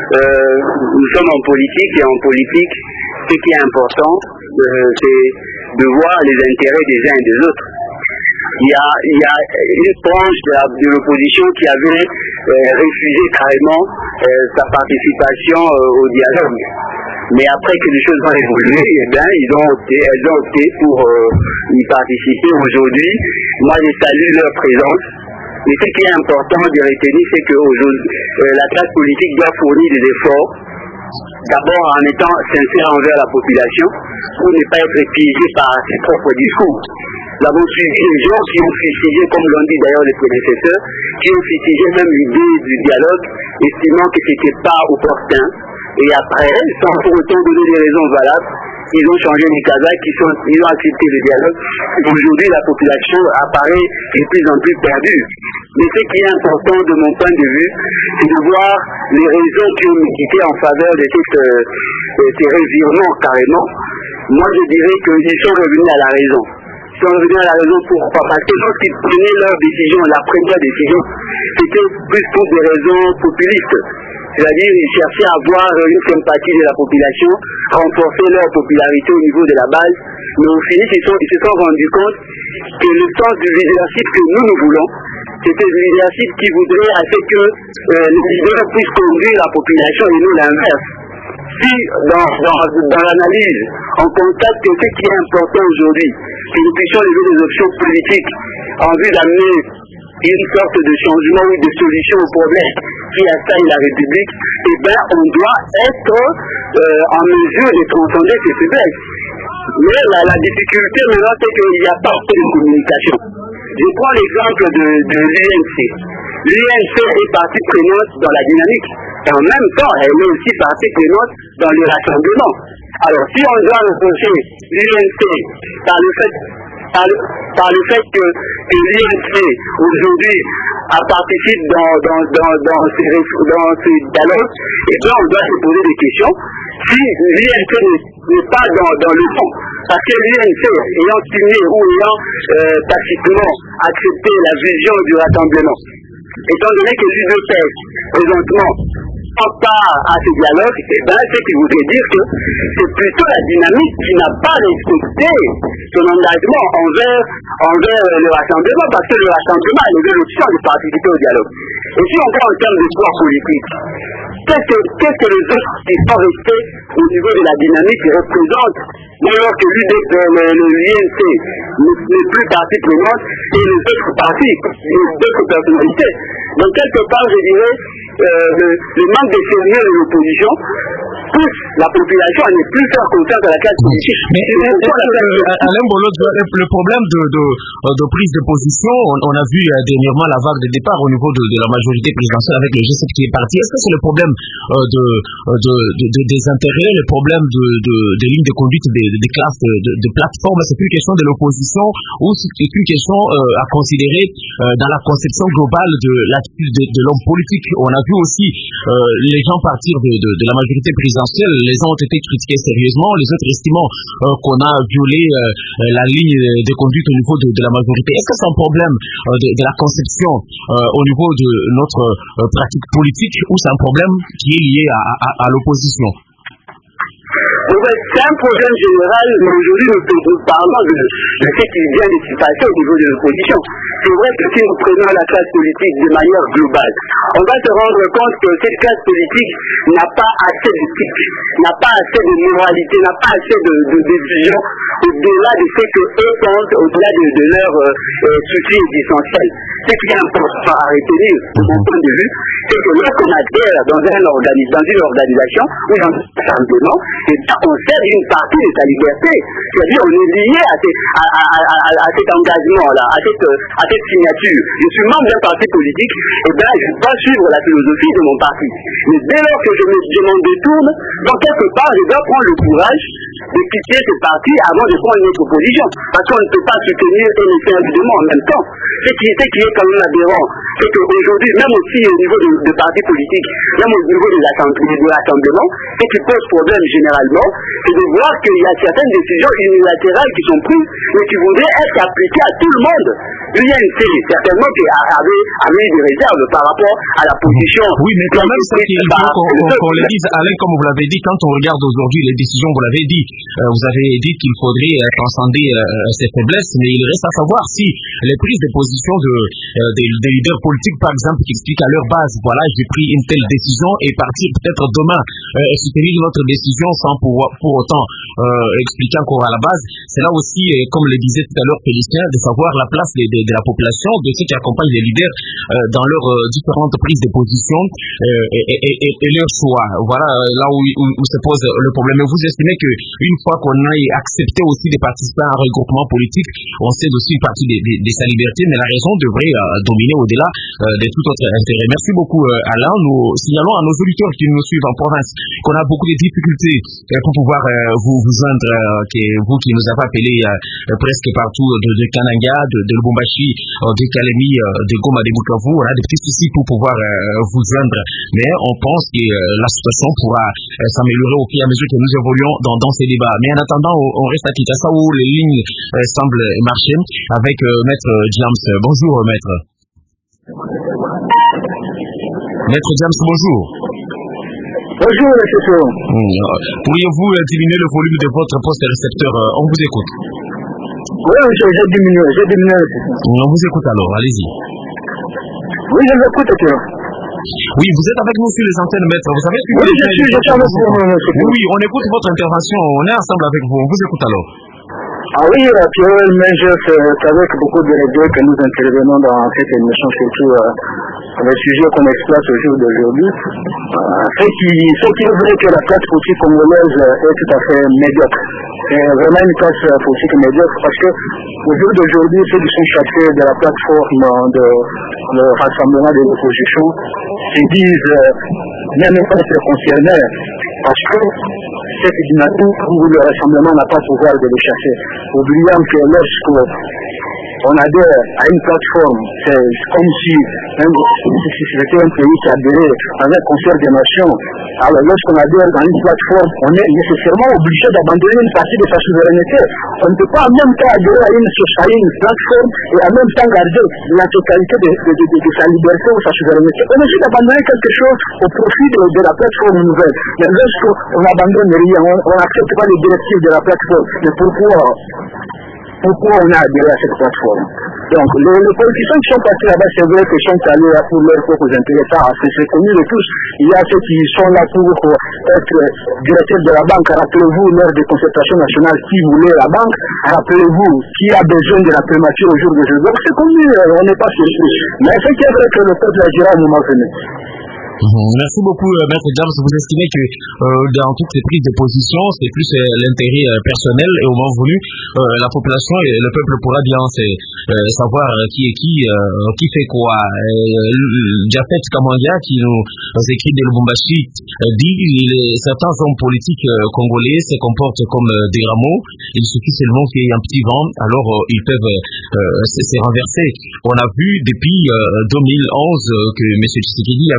nous sommes en politique et en politique, ce qui est important, c'est de voir les intérêts des uns et des autres. Il y a une branche de l'opposition qui avait refusé carrément sa participation au dialogue. Mais après que les choses ont évolué, elles ont opté pour y participer aujourd'hui. Moi, je salue leur présence. Mais ce qui est important de retenir, c'est qu'aujourd'hui, la classe politique doit fournir des efforts. D'abord en étant sincère envers la population, pour ne pas être piégé par ses propres discours. Nous avons suivi les gens qui ont fustigé, comme l'ont dit d'ailleurs les prédécesseurs, qui ont fustigé même l'idée du dialogue, estimant que ce n'était pas opportun. Et après, sans pour autant donner des raisons valables, ils ont changé les Kazakhs, ils ont accepté le dialogue. Aujourd'hui, la population apparaît de plus en plus perdue. Mais ce qui est important de mon point de vue, c'est de voir les raisons qui ont milité en faveur de ces revirements carrément. Moi, je dirais qu'ils sont revenus à la raison. Ils sont revenus à la raison parce que lorsqu'ils prenaient leur décision, la première décision, c'était plus pour des raisons populistes. C'est-à-dire, ils cherchaient à avoir une sympathie de la population, renforcer leur popularité au niveau de la base. Mais au final, ils se sont rendus compte que le sens du leadership que nous voulons, c'était le leadership qui voudrait à ce que les leaders puissent conduire la population et non l'inverse. Si, dans l'analyse, on constate que ce qui est important aujourd'hui, c'est que nous puissions lever des options politiques en vue d'amener une sorte de changement ou de solution au problème qui assaille la République, on doit être en mesure de transcender ces faiblesses. Mais la difficulté maintenant, c'est qu'il n'y a pas de communication. Je prends l'exemple de l'UNC. L'UNC est partie prenante dans la dynamique. Et en même temps, elle est aussi partie prenante dans le rassemblement. Alors, si on doit reprocher l'UNC par le fait que l'UNC aujourd'hui participe dans ces dialogues, on doit se poser des questions. Si l'UNC n'est pas dans le fond, parce que l'UNC ayant signé ou ayant tacitement accepté la vision du rassemblement, étant donné que l'UDPS présentement part à ce dialogue, ce qui voudrait dire que c'est plutôt la dynamique qui n'a pas respecté son engagement envers le rassemblement, parce que le rassemblement a levé l'option de participer au dialogue. Et si on prend en termes de pouvoir politique, qu'est-ce que les autres qui sont restés au niveau de la dynamique représentent, alors que l'UNC n'est plus partie prenante et les autres partis, les autres personnalités. Donc quelque part, je dirais, le manque de sérieux de l'opposition pousse la population à ne plus faire confiance à la classe politique. Mais Alain Bolo, le problème de prise de position, on a vu dernièrement la vague de départ au niveau de la majorité présidentielle avec le G7 qui est parti. Est-ce que c'est le problème des intérêts, le problème des lignes de conduite des classes de plateforme? C'est plus une question de l'opposition ou c'est une question à considérer dans la conception globale de l'attitude de l'homme politique? On a vu aussi les gens partir de la majorité présidentielle, les uns ont été critiqués sérieusement, les autres estimant qu'on a violé la ligne de conduite au niveau de la majorité. Est-ce que c'est un problème de la conception au niveau de notre pratique politique ou c'est un problème qui est lié à l'opposition? Oui, c'est un problème général, mais aujourd'hui nous parlons de ce qui vient de se passer au niveau de l'opposition. C'est vrai que si nous prenons la classe politique de manière globale, on va se rendre compte que cette classe politique n'a pas assez d'éthique, n'a pas assez de moralité, n'a pas assez de vision au-delà de ce qu'eux pensent, au-delà de leurs soucis essentiels. Ce qui est important à retenir, de mon point de vue, c'est que lorsqu'on adhère dans une organisation ou dans un rassemblement, on sert une partie de sa liberté. C'est-à-dire on est lié à cet engagement-là, à cette signature. Je suis membre d'un parti politique, et bien je dois suivre la philosophie de mon parti. Mais dès lors que je m'en détourne, donc quelque part, je dois prendre le courage de quitter ce parti avant de prendre une autre position. Parce qu'on ne peut pas soutenir et le faire évidemment en même temps. Ce qui est quand même aberrant, c'est qu'aujourd'hui, même aussi au niveau de partis politiques, même au niveau de rassemblements, ce qui pose problème généralement, c'est de voir qu'il y a certaines décisions unilatérales qui sont prises, mais qui voudraient être appliquées à tout le monde. L'UNC, certainement, qui avait eu des réserves par rapport à la position. Oui, mais quand même, c'est qu'il faut qu'on le dise, Alain, comme vous l'avez dit, quand on regarde aujourd'hui les décisions, vous l'avez dit, vous avez dit qu'il faudrait transcender ces faiblesses, mais il reste à savoir si les prises de position des leaders politiques, par exemple, qui expliquent à leur base, voilà, j'ai pris une telle décision et partir peut-être demain soutenir notre décision sans pour autant expliquer encore à la base. C'est là aussi, comme le disait tout à l'heure Félicien, de savoir la place de la population, de ceux qui accompagnent les leaders dans leurs différentes prises de position et leurs choix. Voilà là où se pose le problème. Mais vous estimez qu'une fois qu'on a accepté aussi de participer à un regroupement politique, on cède aussi une partie de sa liberté, mais la raison devrait dominer au-delà de tout autre intérêt. Merci beaucoup Alain. Nous signalons à nos auditeurs qui nous suivent en province qu'on a beaucoup de difficultés pour pouvoir vous joindre, vous qui nous avez appelé presque partout de Kananga, de Lubumbashi, de Kalemi, de Goma, de Bukavu. On a des petits soucis pour pouvoir vous joindre, mais on pense que la situation pourra s'améliorer au fur et à mesure que nous évoluons dans ces débats. Mais en attendant, on reste à Kinshasa où les lignes semblent marcher avec Maître James. Bonjour Maître. Maître James, bonjour. Bonjour, monsieur Fou. Pourriez-vous diminuer le volume de votre poste récepteur? On vous écoute. Oui, j'ai diminué. On vous écoute alors, allez-y. Oui, je vous écoute, monsieur. Oui, vous êtes avec nous sur les antennes, Maître. Vous savez oui, je suis avec vous. Oui, on écoute votre intervention. On est ensemble avec vous. On vous écoute alors. Ah oui, Pierre, mais c'est avec beaucoup de regret que nous intervenons dans cette émission, surtout le sujet qu'on exploite au jour d'aujourd'hui. Ce qui est vrai que la classe politique congolaise est tout à fait médiocre. C'est vraiment une classe politique médiocre parce que au jour d'aujourd'hui, ceux qui sont chassés de la plateforme de le rassemblement de l'opposition se disent même pas être concernés parce que cette dynamique où le rassemblement n'a pas pouvoir de les chasser. Oubliant que lorsque on adhère à une plateforme, c'est comme si c'était un pays qui adhérait à un concert des nations. Alors lorsqu'on adhère dans une plateforme, on est nécessairement obligé d'abandonner une partie de sa souveraineté. On ne peut pas en même temps adhérer à une plateforme et en même temps garder la totalité de sa liberté ou sa souveraineté. On est obligé d'abandonner quelque chose au profit de la plateforme nouvelle. Mais lorsqu'on abandonne rien, on n'accepte pas les directives de la plateforme. Mais pourquoi on a adhéré à cette plateforme? Donc, les politiciens qui sont partis là-bas, c'est vrai qu'ils sont allés là pour leurs propres intérêts. C'est connu de tous. Il y a ceux qui sont là pour être directeurs de la banque. Rappelez-vous, lors des concertations nationales, qui voulait la banque. Rappelez-vous, qui a besoin de la primature au jour d'aujourd'hui. Donc, c'est connu, on n'est pas surpris. Mais ce qui est vrai que le peuple agira au moment venu. Merci beaucoup, Maître James. Vous estimez que dans toutes ces prises de position, c'est plus l'intérêt personnel et au moment venu, la population et le peuple pourra bien savoir qui est qui fait quoi. Jafet Kamanga, qui nous écrit de Lubumbashi, dit que certains hommes politiques congolais se comportent comme des rameaux. Il suffit seulement qu'il y ait un petit vent, alors ils peuvent se renverser. On a vu depuis 2011 que M. Tshisekedi avait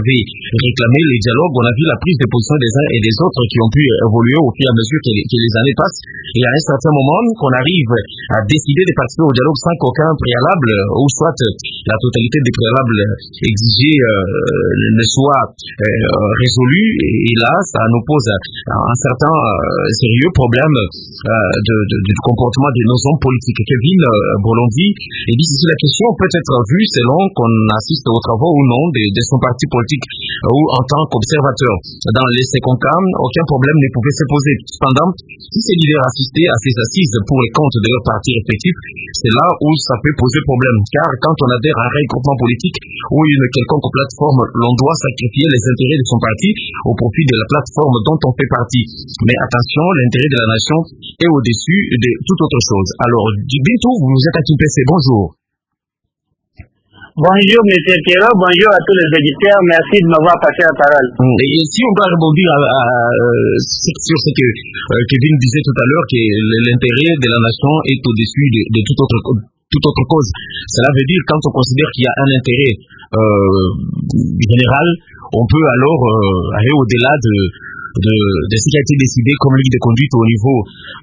réclamé les dialogues. On a vu la prise de position des uns et des autres qui ont pu évoluer au fur et à mesure que les années passent. Et à un certain moment, qu'on arrive à décider de participer au dialogue sans qu'aucun préalable, ou soit la totalité des préalables exigés ne soit résolu. Et là, ça nous pose un certain sérieux problème du comportement de nos hommes politiques. Kevin Bolondi, et dit ici la question peut être vue selon qu'on assiste aux travaux ou non de son parti politique ou en tant qu'observateur. Dans les second cas, aucun problème ne pouvait se poser. Cependant, si ces leaders assistaient à ces assises pour les comptes de leurs partis respectifs, c'est là où ça peut poser problème. Car quand on adhère à un regroupement politique ou une quelconque plateforme, l'on doit sacrifier les intérêts de son parti au profit de la plateforme dont on fait partie. Mais attention, l'intérêt de la nation est au-dessus de toute autre chose. Alors, Bintou, vous êtes à Kimpese, bonjour. Bonjour, M. Pierrot, bonjour à tous les auditeurs, merci de m'avoir passé la parole. Et si on doit rebondir sur ce que Kevin disait tout à l'heure, que l'intérêt de la nation est au-dessus de toute autre cause. Cela veut dire quand on considère qu'il y a un intérêt général, on peut alors aller au-delà de ce qui a été décidé comme ligne de conduite au niveau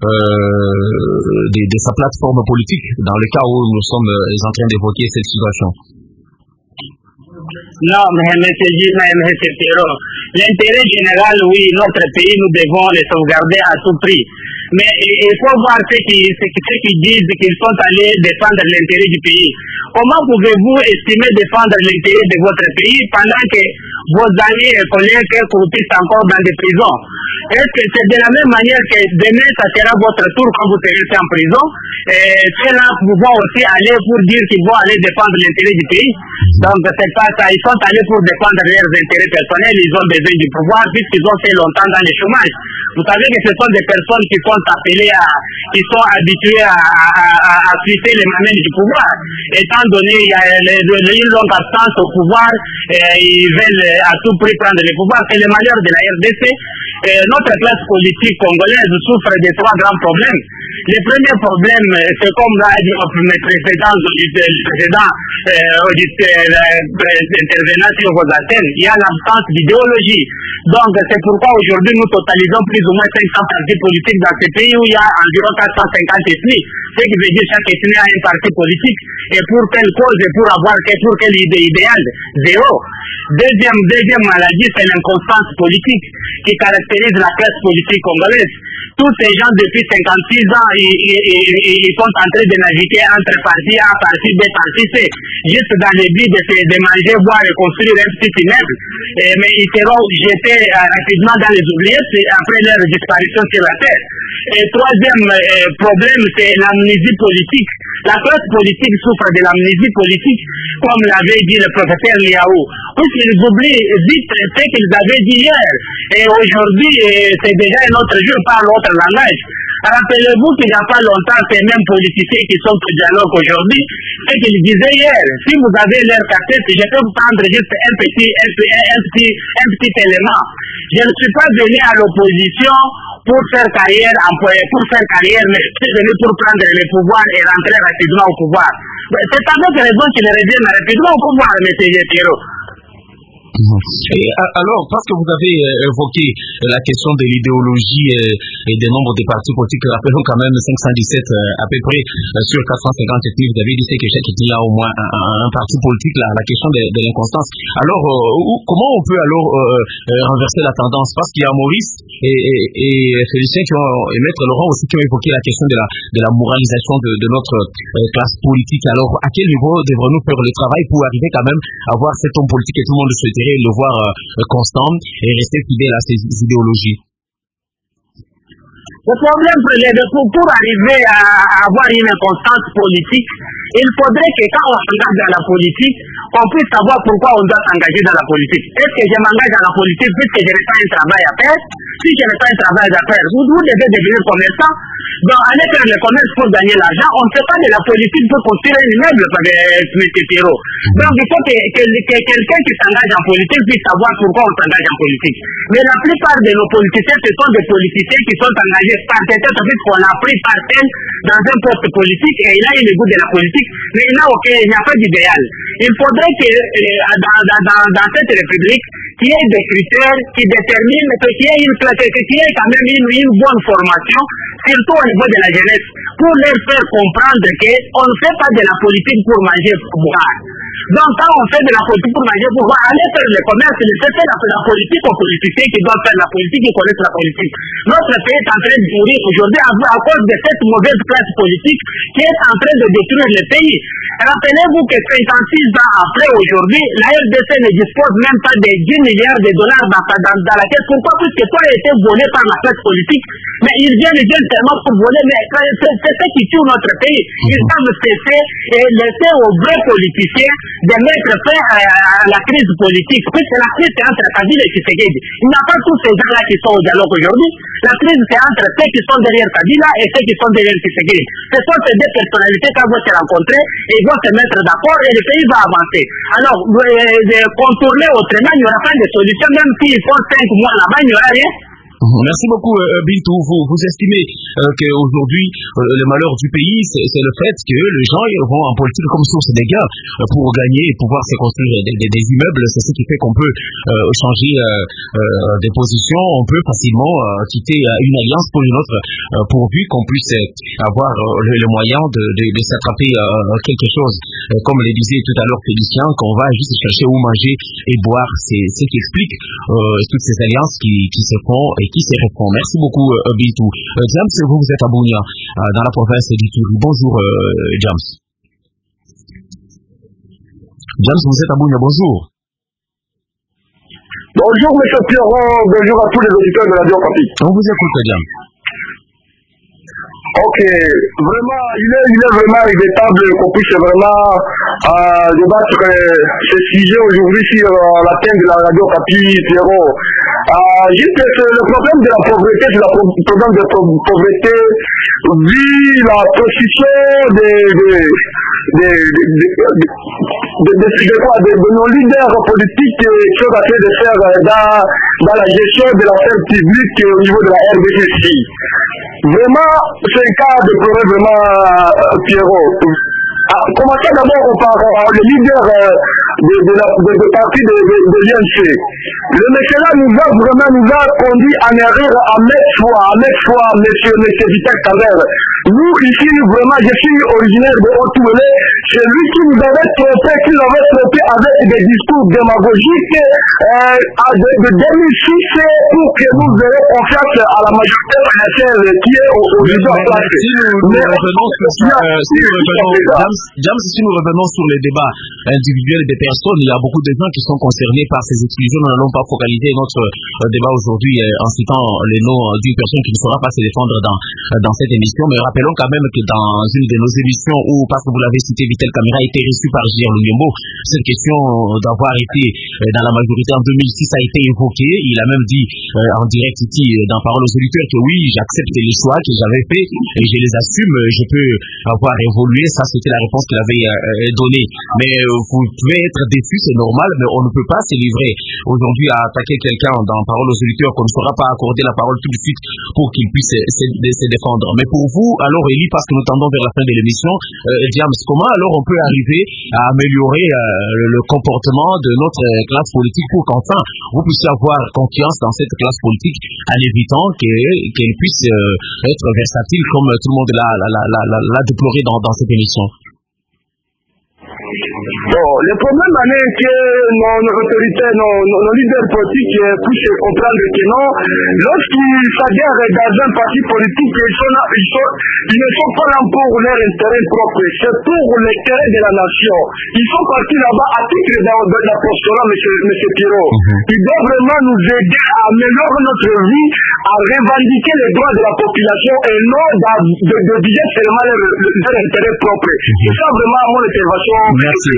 de sa plateforme politique, dans le cas où nous sommes en train d'évoquer cette situation. Non, mais M. Pierrot, l'intérêt général, oui, notre pays, nous devons le sauvegarder à tout prix. Mais il faut voir ceux qui disent qu'ils sont allés défendre l'intérêt du pays. Comment pouvez-vous estimer défendre l'intérêt de votre pays pendant que vos amis et collègues croupissent encore dans des prisons? Est-ce que c'est de la même manière que demain, ça sera votre tour quand vous serez en prison? Ceux-là vont aussi aller pour dire qu'ils vont aller défendre l'intérêt du pays. Donc, c'est pas ça. Ils sont allés pour défendre leurs intérêts personnels. Ils ont besoin du pouvoir puisqu'ils ont fait longtemps dans le chômage. Vous savez que ce sont des personnes qui sont appelées qui sont habituées à suivre les manèges du pouvoir. Étant donné qu'il y a une longue absence au pouvoir, ils veulent à tout prix prendre le pouvoir. C'est le malheur de la RDC. Notre classe politique congolaise souffre de trois grands problèmes. Le premier problème, c'est comme l'a dit mes précédents intervenants sur vos antennes, il y a l'absence d'idéologie. Donc, c'est pourquoi aujourd'hui nous totalisons plus ou moins 500 partis politiques dans ce pays où il y a environ 450 ethnies. Ce qui veut dire que chaque ethnie a un parti politique. Et pour quelle cause et pour quelle idée idéale? Zéro. Deuxième maladie, c'est l'inconstance politique qui caractérise la classe politique congolaise. Tous ces gens depuis 56 ans, ils sont en train de naviguer entre parti A, parti B, parti C, juste dans le but de manger, boire et construire un petit immeuble. Mais ils seront jetés rapidement dans les oubliettes après leur disparition sur la terre. Et troisième problème, c'est l'amnésie politique. La classe politique souffre de l'amnésie politique, comme l'avait dit le professeur Liaou. Puisqu'ils oublient vite ce qu'ils avaient dit hier. Et aujourd'hui, c'est déjà un autre jour par l'autre langage. Rappelez-vous qu'il n'y a pas longtemps, ces mêmes politiciens qui sont au dialogue aujourd'hui, ce qu'ils disaient hier, si vous avez leur cassette, je peux vous prendre juste un petit élément. Je ne suis pas venu à l'opposition pour faire carrière, mais je suis venu pour prendre le pouvoir et rentrer rapidement au pouvoir. C'est avec raison qu'ils reviennent rapidement au pouvoir, M. Pierrot. Et alors, parce que vous avez évoqué la question de l'idéologie et des nombres de partis politiques, rappelons quand même 517 à peu près sur 450 ethnies, vous avez dit que chaque ethnie a au moins un parti politique, la question de l'inconstance. Alors, comment on peut alors renverser la tendance? Parce qu'il y a Maurice et Félicien et Maître Laurent aussi qui ont évoqué la question de la moralisation de notre classe politique. Alors, à quel niveau devrons-nous faire le travail pour arriver quand même à avoir cet homme politique et tout le monde souhaiterait le voir constant et rester fidèle à ses idéologies? Le problème, pour arriver à avoir une constance politique, il faudrait que quand on s'engage dans la politique, on puisse savoir pourquoi on doit s'engager dans la politique. Est-ce que je m'engage dans la politique puisque je n'ai pas un travail à faire? Si je n'ai pas un travail à faire, vous devez devenir commerçant. Donc, aller faire le commerce pour gagner l'argent, on ne fait pas de la politique pour construire un immeuble, M. Pierrot. Donc, il faut que quelqu'un qui s'engage en politique puisse savoir pourquoi on s'engage en politique. Mais la plupart de nos politiciens, ce sont des politiciens qui sont engagés par peut-être qu'on a pris par tel dans un poste politique et il a eu le goût de la politique, mais il n'y a pas d'idéal. Il faudrait que dans cette république, qu'il y ait des critères qui déterminent qu'il y ait quand même une bonne formation, surtout au niveau de la jeunesse, pour leur faire comprendre qu'on ne fait pas de la politique pour manger, pour boire. Donc quand on fait de la politique pour manger, pour boire, aller faire le commerce, c'est faire la politique aux politiciens qui doivent faire la politique, qui connaissent la politique. Notre pays est en train de mourir aujourd'hui à cause de cette mauvaise classe politique qui est en train de détruire le pays. Rappelez-vous que 56 ans après aujourd'hui, la RDC ne dispose même pas de 10 milliards de dollars dans la caisse. Pourquoi? Puisque tout a été volé par la classe politique. Mais ils viennent tellement pour voler, mais c'est ce qui tue notre pays. Ils doivent cesser et laisser aux vrais politiciens de mettre fin à la crise politique. Puisque la crise c'est entre Kabila et Tshisekedi. Il n'y a pas tous ces gens-là qui sont au dialogue aujourd'hui. La crise c'est entre ceux qui sont derrière Kabila et ceux qui sont derrière Tshisekedi. Ce sont ces deux personnalités qui vont se rencontrer et ils vont se mettre d'accord et le pays va avancer. Alors, de contourner autrement, il n'y aura pas de solution, même s'il faut 5 mois là-bas, il n'y aura rien. Merci beaucoup, Bintou. Vous estimez qu'aujourd'hui, le malheur du pays, c'est le fait que les gens vont en politique comme source des gains pour gagner et pouvoir se construire des immeubles. C'est ce qui fait qu'on peut changer des positions. On peut facilement quitter une alliance pour une autre, pourvu qu'on puisse avoir le moyen de s'attraper quelque chose. Comme le disait tout à l'heure Félicien, qu'on va juste chercher où manger et boire. C'est ce qui explique toutes ces alliances qui se font et qui se répond. Merci beaucoup, Bintou. James, vous êtes à Bunia, dans la province d'Ituri. Bonjour, James. James, vous êtes à Bunia. Bonjour. Bonjour, M. Pierrot. Bonjour à tous les auditeurs de la Radio Capi. On vous écoute, James. Ok, vraiment, il est vraiment regrettable qu'on puisse vraiment débattre ce sujet aujourd'hui sur la thème de la Radio Capi, Pierrot. Juste le problème de la pauvreté, c'est le problème de pauvreté, vu la position de nos leaders politiques qui sont en train de faire dans la gestion de l'affaire publique au niveau de la RDC. Vraiment, c'est un cas de problème vraiment, Pierrot. Commençons d'abord par le leader de parti de l'INC. Le mécénat nous a conduit en erreur à mettre fois, monsieur Vital Kader. Nous, ici, vraiment, je suis originaire de Haut-Touvelé. C'est lui qui nous avait trompé avec des discours démagogiques de 2006 pour que nous ayons confiance à la majorité présidentielle qui est aujourd'hui en place. James, si nous revenons sur les débats individuels des personnes, il y a beaucoup de gens qui sont concernés par ces exclusions. Nous n'allons pas focaliser notre débat aujourd'hui en citant les noms d'une personne qui ne saura pas se défendre dans cette émission. Mais rappelons quand même que dans une de nos émissions où, parce que vous l'avez cité, Vital Kamera a été reçu par J.R. Luyembo, cette question d'avoir été dans la majorité en 2006 a été évoquée. Il a même dit en direct ici dans Parole aux auditeurs que oui, j'accepte les choix que j'avais faits et je les assume, je peux avoir évolué. Ça, c'était la réponse qu'il avait donnée. Mais vous pouvez être déçu, c'est normal, mais on ne peut pas se livrer aujourd'hui à attaquer quelqu'un dans Parole aux auditeurs qu'on ne saura pas accorder la parole tout de suite pour qu'il puisse se défendre. Mais pour vous, alors Élie, parce que nous tendons vers la fin de l'émission, James, comment alors on peut arriver à améliorer le comportement de notre classe politique pour qu'enfin vous puissiez avoir confiance dans cette classe politique en évitant qu'elle puisse être versatile comme tout le monde l'a déploré dans cette émission? Bon, le problème est que nos autorités, nos leaders politiques puissent comprendre que non, lorsqu'ils s'adhèrent dans un parti politique, ils ne sont pas là pour leur intérêt propre, c'est pour l'intérêt de la nation. Ils sont partis là-bas à titre d'apostolats, M. Pierrot. Ils doivent vraiment nous aider à améliorer notre vie, à revendiquer les droits de la population et non de viser seulement leur intérêt propre. C'est ça vraiment mon intervention. Merci.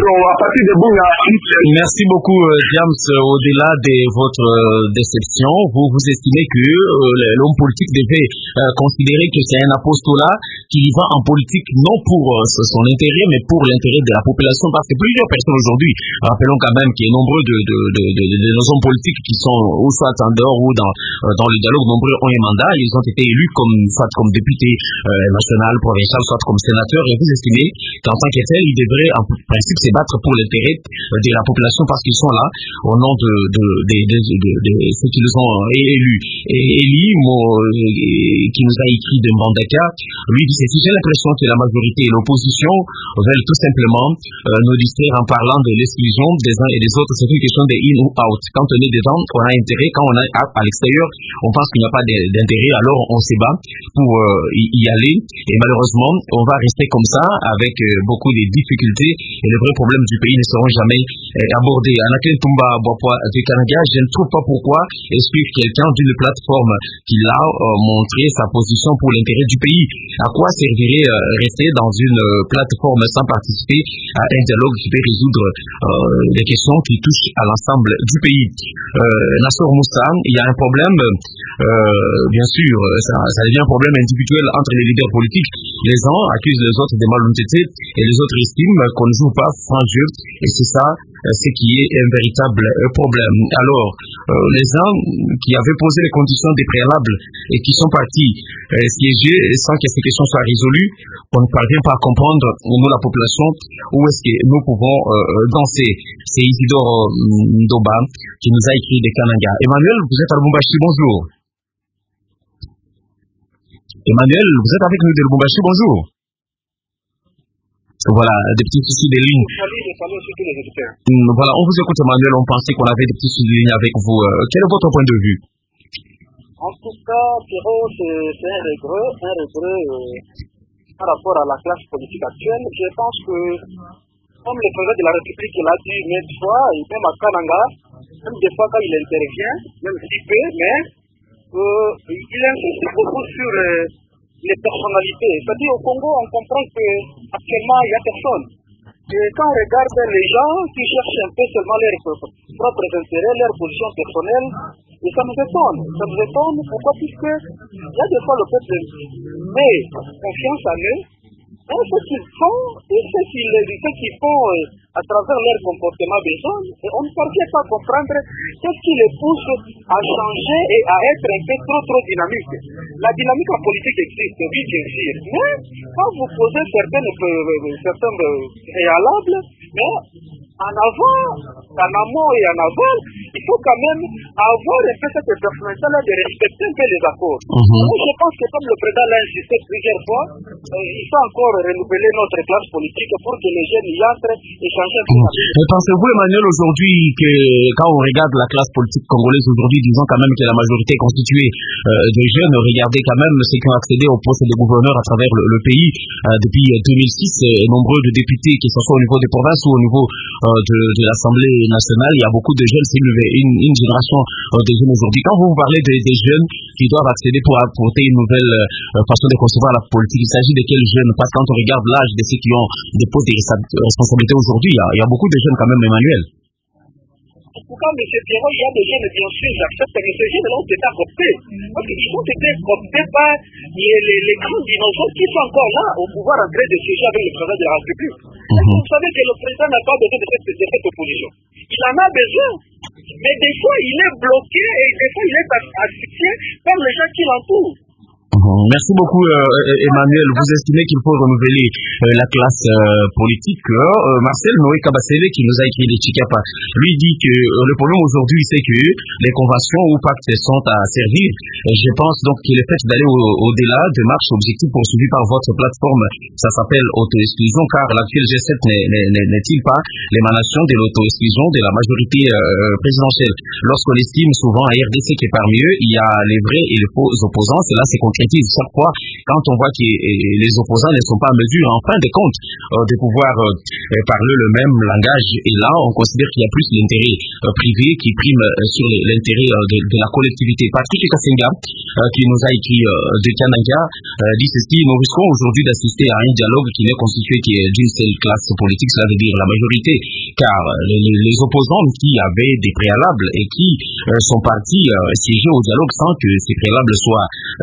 Merci beaucoup, James. Au-delà de votre déception, vous estimez que l'homme politique devait considérer que c'est un apostolat qui va en politique non pour son intérêt, mais pour l'intérêt de la population, parce que plusieurs personnes aujourd'hui, rappelons quand même qu'il y a nombreux de nos hommes politiques qui sont ou soit en dehors ou dans le dialogue, nombreux ont un mandat, ils ont été élus soit comme députés national, provincial, soit comme sénateur, et vous estimez qu'en tant que tel, ils devraient en principe se battre battre pour l'intérêt de la population parce qu'ils sont là au nom de ceux qui les ont élus. Et Elie, qui nous a écrit de Mbandaka, lui dit ceci: j'ai l'impression que la majorité et l'opposition veulent tout simplement nous distraire en parlant de l'exclusion des uns et des autres. C'est une question de in ou out. Quand on est dedans, on a intérêt. Quand on est à l'extérieur, on pense qu'il n'y a pas d'intérêt, alors on se bat pour y aller. Et malheureusement, on va rester comme ça avec beaucoup de difficultés et les vrais problèmes du pays ne seront jamais abordés. Anakel Tumba Boapoa de Kananga, je ne trouve pas pourquoi explique quelqu'un d'une plateforme qui a montré sa position pour l'intérêt du pays. À quoi servirait rester dans une plateforme sans participer à un dialogue qui peut résoudre les questions qui touchent à l'ensemble du pays? Nassor Moussa, il y a un problème, bien sûr, ça devient un problème individuel entre les leaders politiques. Les uns accusent les autres de malhonnêteté et les autres estiment qu'on ne joue pas franc jeu, et c'est ça ce qui est un véritable problème. Alors, les uns qui avaient posé les conditions des préalables et qui sont partis siéger sans que ces questions soient résolues, on ne parvient pas à comprendre, nous la population, où est-ce que nous pouvons danser. C'est Isidore Ndoba qui nous a écrit de Kananga. Emmanuel, vous êtes à Lubumbashi, bonjour. Emmanuel, vous êtes avec nous de Lubumbashi, bonjour. Voilà, des petits soucis de ligne. Voilà, on vous écoute Emmanuel, on pensait qu'on avait des petits soucis de ligne avec vous. Quel est votre point de vue? En tout cas, Pierrot, c'est un regret par rapport à la classe politique actuelle. Je pense que, comme le président de la République l'a dit maintes fois, et même à Kananga, même des fois quand il intervient, même si peu, mais il insiste beaucoup sur les personnalités. C'est-à-dire au Congo, on comprend qu'actuellement, il n'y a personne. Et quand on regarde les gens qui cherchent un peu seulement leurs propres intérêts, leurs positions personnelles, et ça nous étonne. Ça nous étonne, pourquoi? Puisque il y a des fois le peuple met confiance en eux, et ce qu'ils font, et ce qu'ils font à travers leur comportement besoin, et on ne parvient pas à comprendre qu'est-ce qui les pousse à changer et à être un peu trop dynamique. La dynamique en politique existe, oui bien sûr, mais quand vous posez certains préalables, mais en avant, en amont et en aval, il faut quand même avoir un peu cette personnalité-là de respecter un peu les accords. Moi, je pense que comme le président l'a insisté plusieurs fois, il faut encore renouveler notre classe politique pour que les jeunes y entrent et changent un peu. Pensez-vous, Emmanuel, aujourd'hui, que quand on regarde la classe politique congolaise aujourd'hui, disons quand même que la majorité est constituée de jeunes, regardez quand même ceux qui ont accédé au poste de gouverneur à travers le pays depuis 2006, nombreux de députés, que ce soit au niveau des provinces ou au niveau de l'Assemblée nationale, il y a beaucoup de jeunes, c'est une génération de jeunes aujourd'hui. Quand vous parlez des jeunes qui doivent accéder pour apporter une nouvelle façon de concevoir la politique, il s'agit de quels jeunes? Parce que quand on regarde l'âge de ceux qui ont des postes de responsabilité aujourd'hui, il y a beaucoup de jeunes quand même, Emmanuel. En tout cas, M. Pierrot, il y a des jeunes, bien sûr, j'accepte, mais ces jeunes-là ont été cooptés. Parce qu'ils ont été cooptés par les grands innocents qui sont encore là au pouvoir en train de siéger avec le président de la République. Vous savez que le président n'a pas besoin de cette opposition. Il en a besoin. Mais des fois, il est bloqué et des fois, il est asphyxié par les gens qui l'entourent. Merci beaucoup, Emmanuel. Vous estimez qu'il faut renouveler la classe politique. Marcel Noé Kabasele, qui nous a écrit les Chikapa, lui dit que le problème aujourd'hui, c'est que les conventions ou pactes sont à servir. Je pense donc qu'il est fait d'aller au-delà des marches objectifs poursuivis par votre plateforme. Ça s'appelle auto-exclusion, car l'actuel G7 n'est-il pas l'émanation de l'auto-exclusion de la majorité présidentielle? Lorsqu'on estime souvent à RDC qui est parmi eux, il y a les vrais et les faux opposants. Cela se concrétise chaque fois quand on voit que les opposants ne sont pas en mesure, en fin de compte, de pouvoir parler le même langage. Et là, on considère qu'il y a plus l'intérêt privé qui prime sur l'intérêt de la collectivité. Patrick Kassenga, qui nous a écrit de Kananga, dit ceci: nous risquons aujourd'hui d'assister à un dialogue qui n'est constitué d'une seule classe politique, cela veut dire la majorité, car les opposants qui avaient des préalables et qui sont partis siéger au dialogue sans que ces préalables soient résolus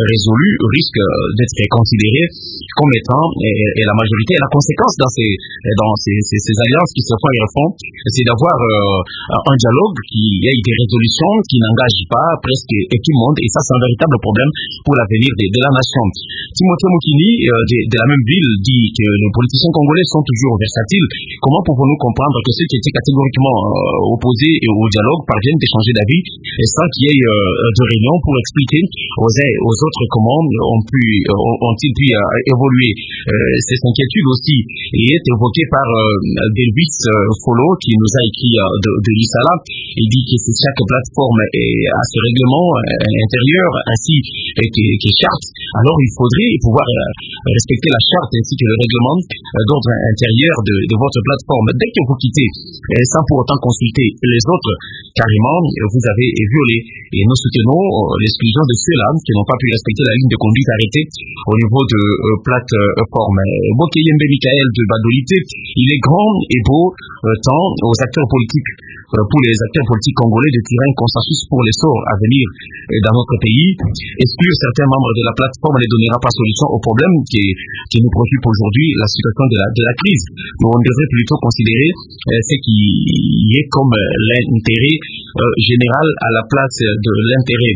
plus risque d'être considéré comme étant et la majorité. Et la conséquence dans ces alliances qui se font et refont, c'est d'avoir un dialogue qui ait des résolutions qui n'engagent pas presque tout le monde, et ça c'est un véritable problème pour l'avenir de la nation. Timothée Mukini de la même ville dit que les politiciens congolais sont toujours versatiles. Comment pouvons-nous comprendre que ceux qui étaient catégoriquement opposés au dialogue parviennent d'échanger d'avis sans qu'il y ait de réunion pour expliquer aux uns et aux autres comment ont-ils pu évoluer. Cette inquiétude aussi est évoquée par Delvis Follo qui nous a écrit de l'ISALA. Il dit que chaque plateforme a ses règlements intérieurs ainsi que charte. Alors il faudrait pouvoir respecter la charte ainsi que le règlement d'ordre intérieur de votre plateforme. Dès que vous quittez, sans pour autant consulter les autres, carrément, vous avez violé. Et nous soutenons l'exclusion de ceux-là qui n'ont pas pu respecter la ligne de conduite arrêtée au niveau de plateforme. Bokeyembe Michael de Badolité, il est grand et beau temps aux acteurs politiques, pour les acteurs politiques congolais de tirer un consensus pour les sorts à venir dans notre pays. Exclure certains membres de la plateforme ne donnera pas solution au problème qui nous préoccupe aujourd'hui, la situation de la crise. Mais on devrait plutôt considérer ce qui est comme l'intérêt général à la place de l'intérêt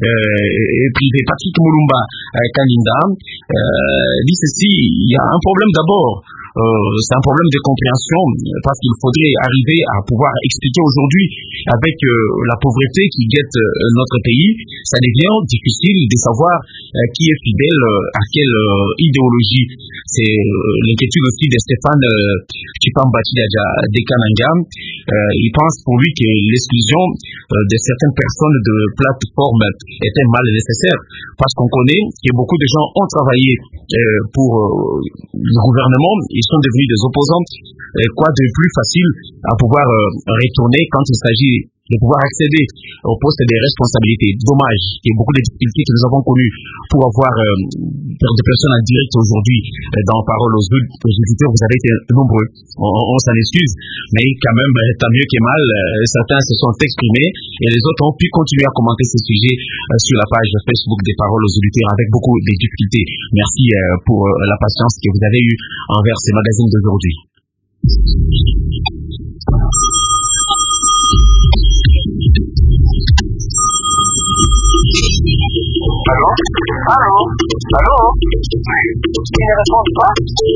privé. Patrick Mulumba Kalinda dit ceci: il y a un problème d'abord. C'est un problème de compréhension parce qu'il faudrait arriver à pouvoir expliquer aujourd'hui avec la pauvreté qui guette notre pays. Ça devient difficile de savoir qui est fidèle à quelle idéologie. C'est l'inquiétude aussi de Stéphane Chipambachi de Kananga. Il pense pour lui que l'exclusion de certaines personnes de plateforme est un mal nécessaire parce qu'on connaît que beaucoup de gens ont travaillé pour le gouvernement. Ils sont devenus des opposants. Quoi de plus facile à pouvoir retourner quand il s'agit de pouvoir accéder au poste des responsabilités. Dommage qu'il y ait beaucoup de difficultés que nous avons connues pour avoir des personnes en direct aujourd'hui dans Parole aux auditeurs. Vous avez été nombreux. On s'en excuse, mais quand même, tant mieux que mal, certains se sont exprimés et les autres ont pu continuer à commenter ces sujets sur la page Facebook des Paroles aux auditeurs avec beaucoup de difficultés. Merci pour la patience que vous avez eue envers ces magazines d'aujourd'hui. Allô? Il ne répond pas?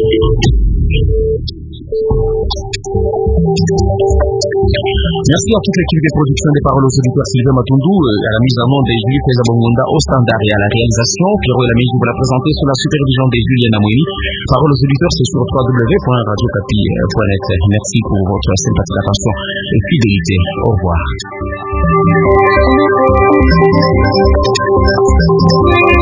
Merci à toute l'équipe de production des Paroles aux auditeurs, Sylvain Matundou, à la mise en onde de Julie Fezabongonda au standard et à la réalisation. Pierrot et la mise, vous la présenter sous la supervision de Julien Amouini. Paroles aux auditeurs, c'est sur www.radiocapi.net. Merci pour votre sympathie, attention et fidélité. Au revoir.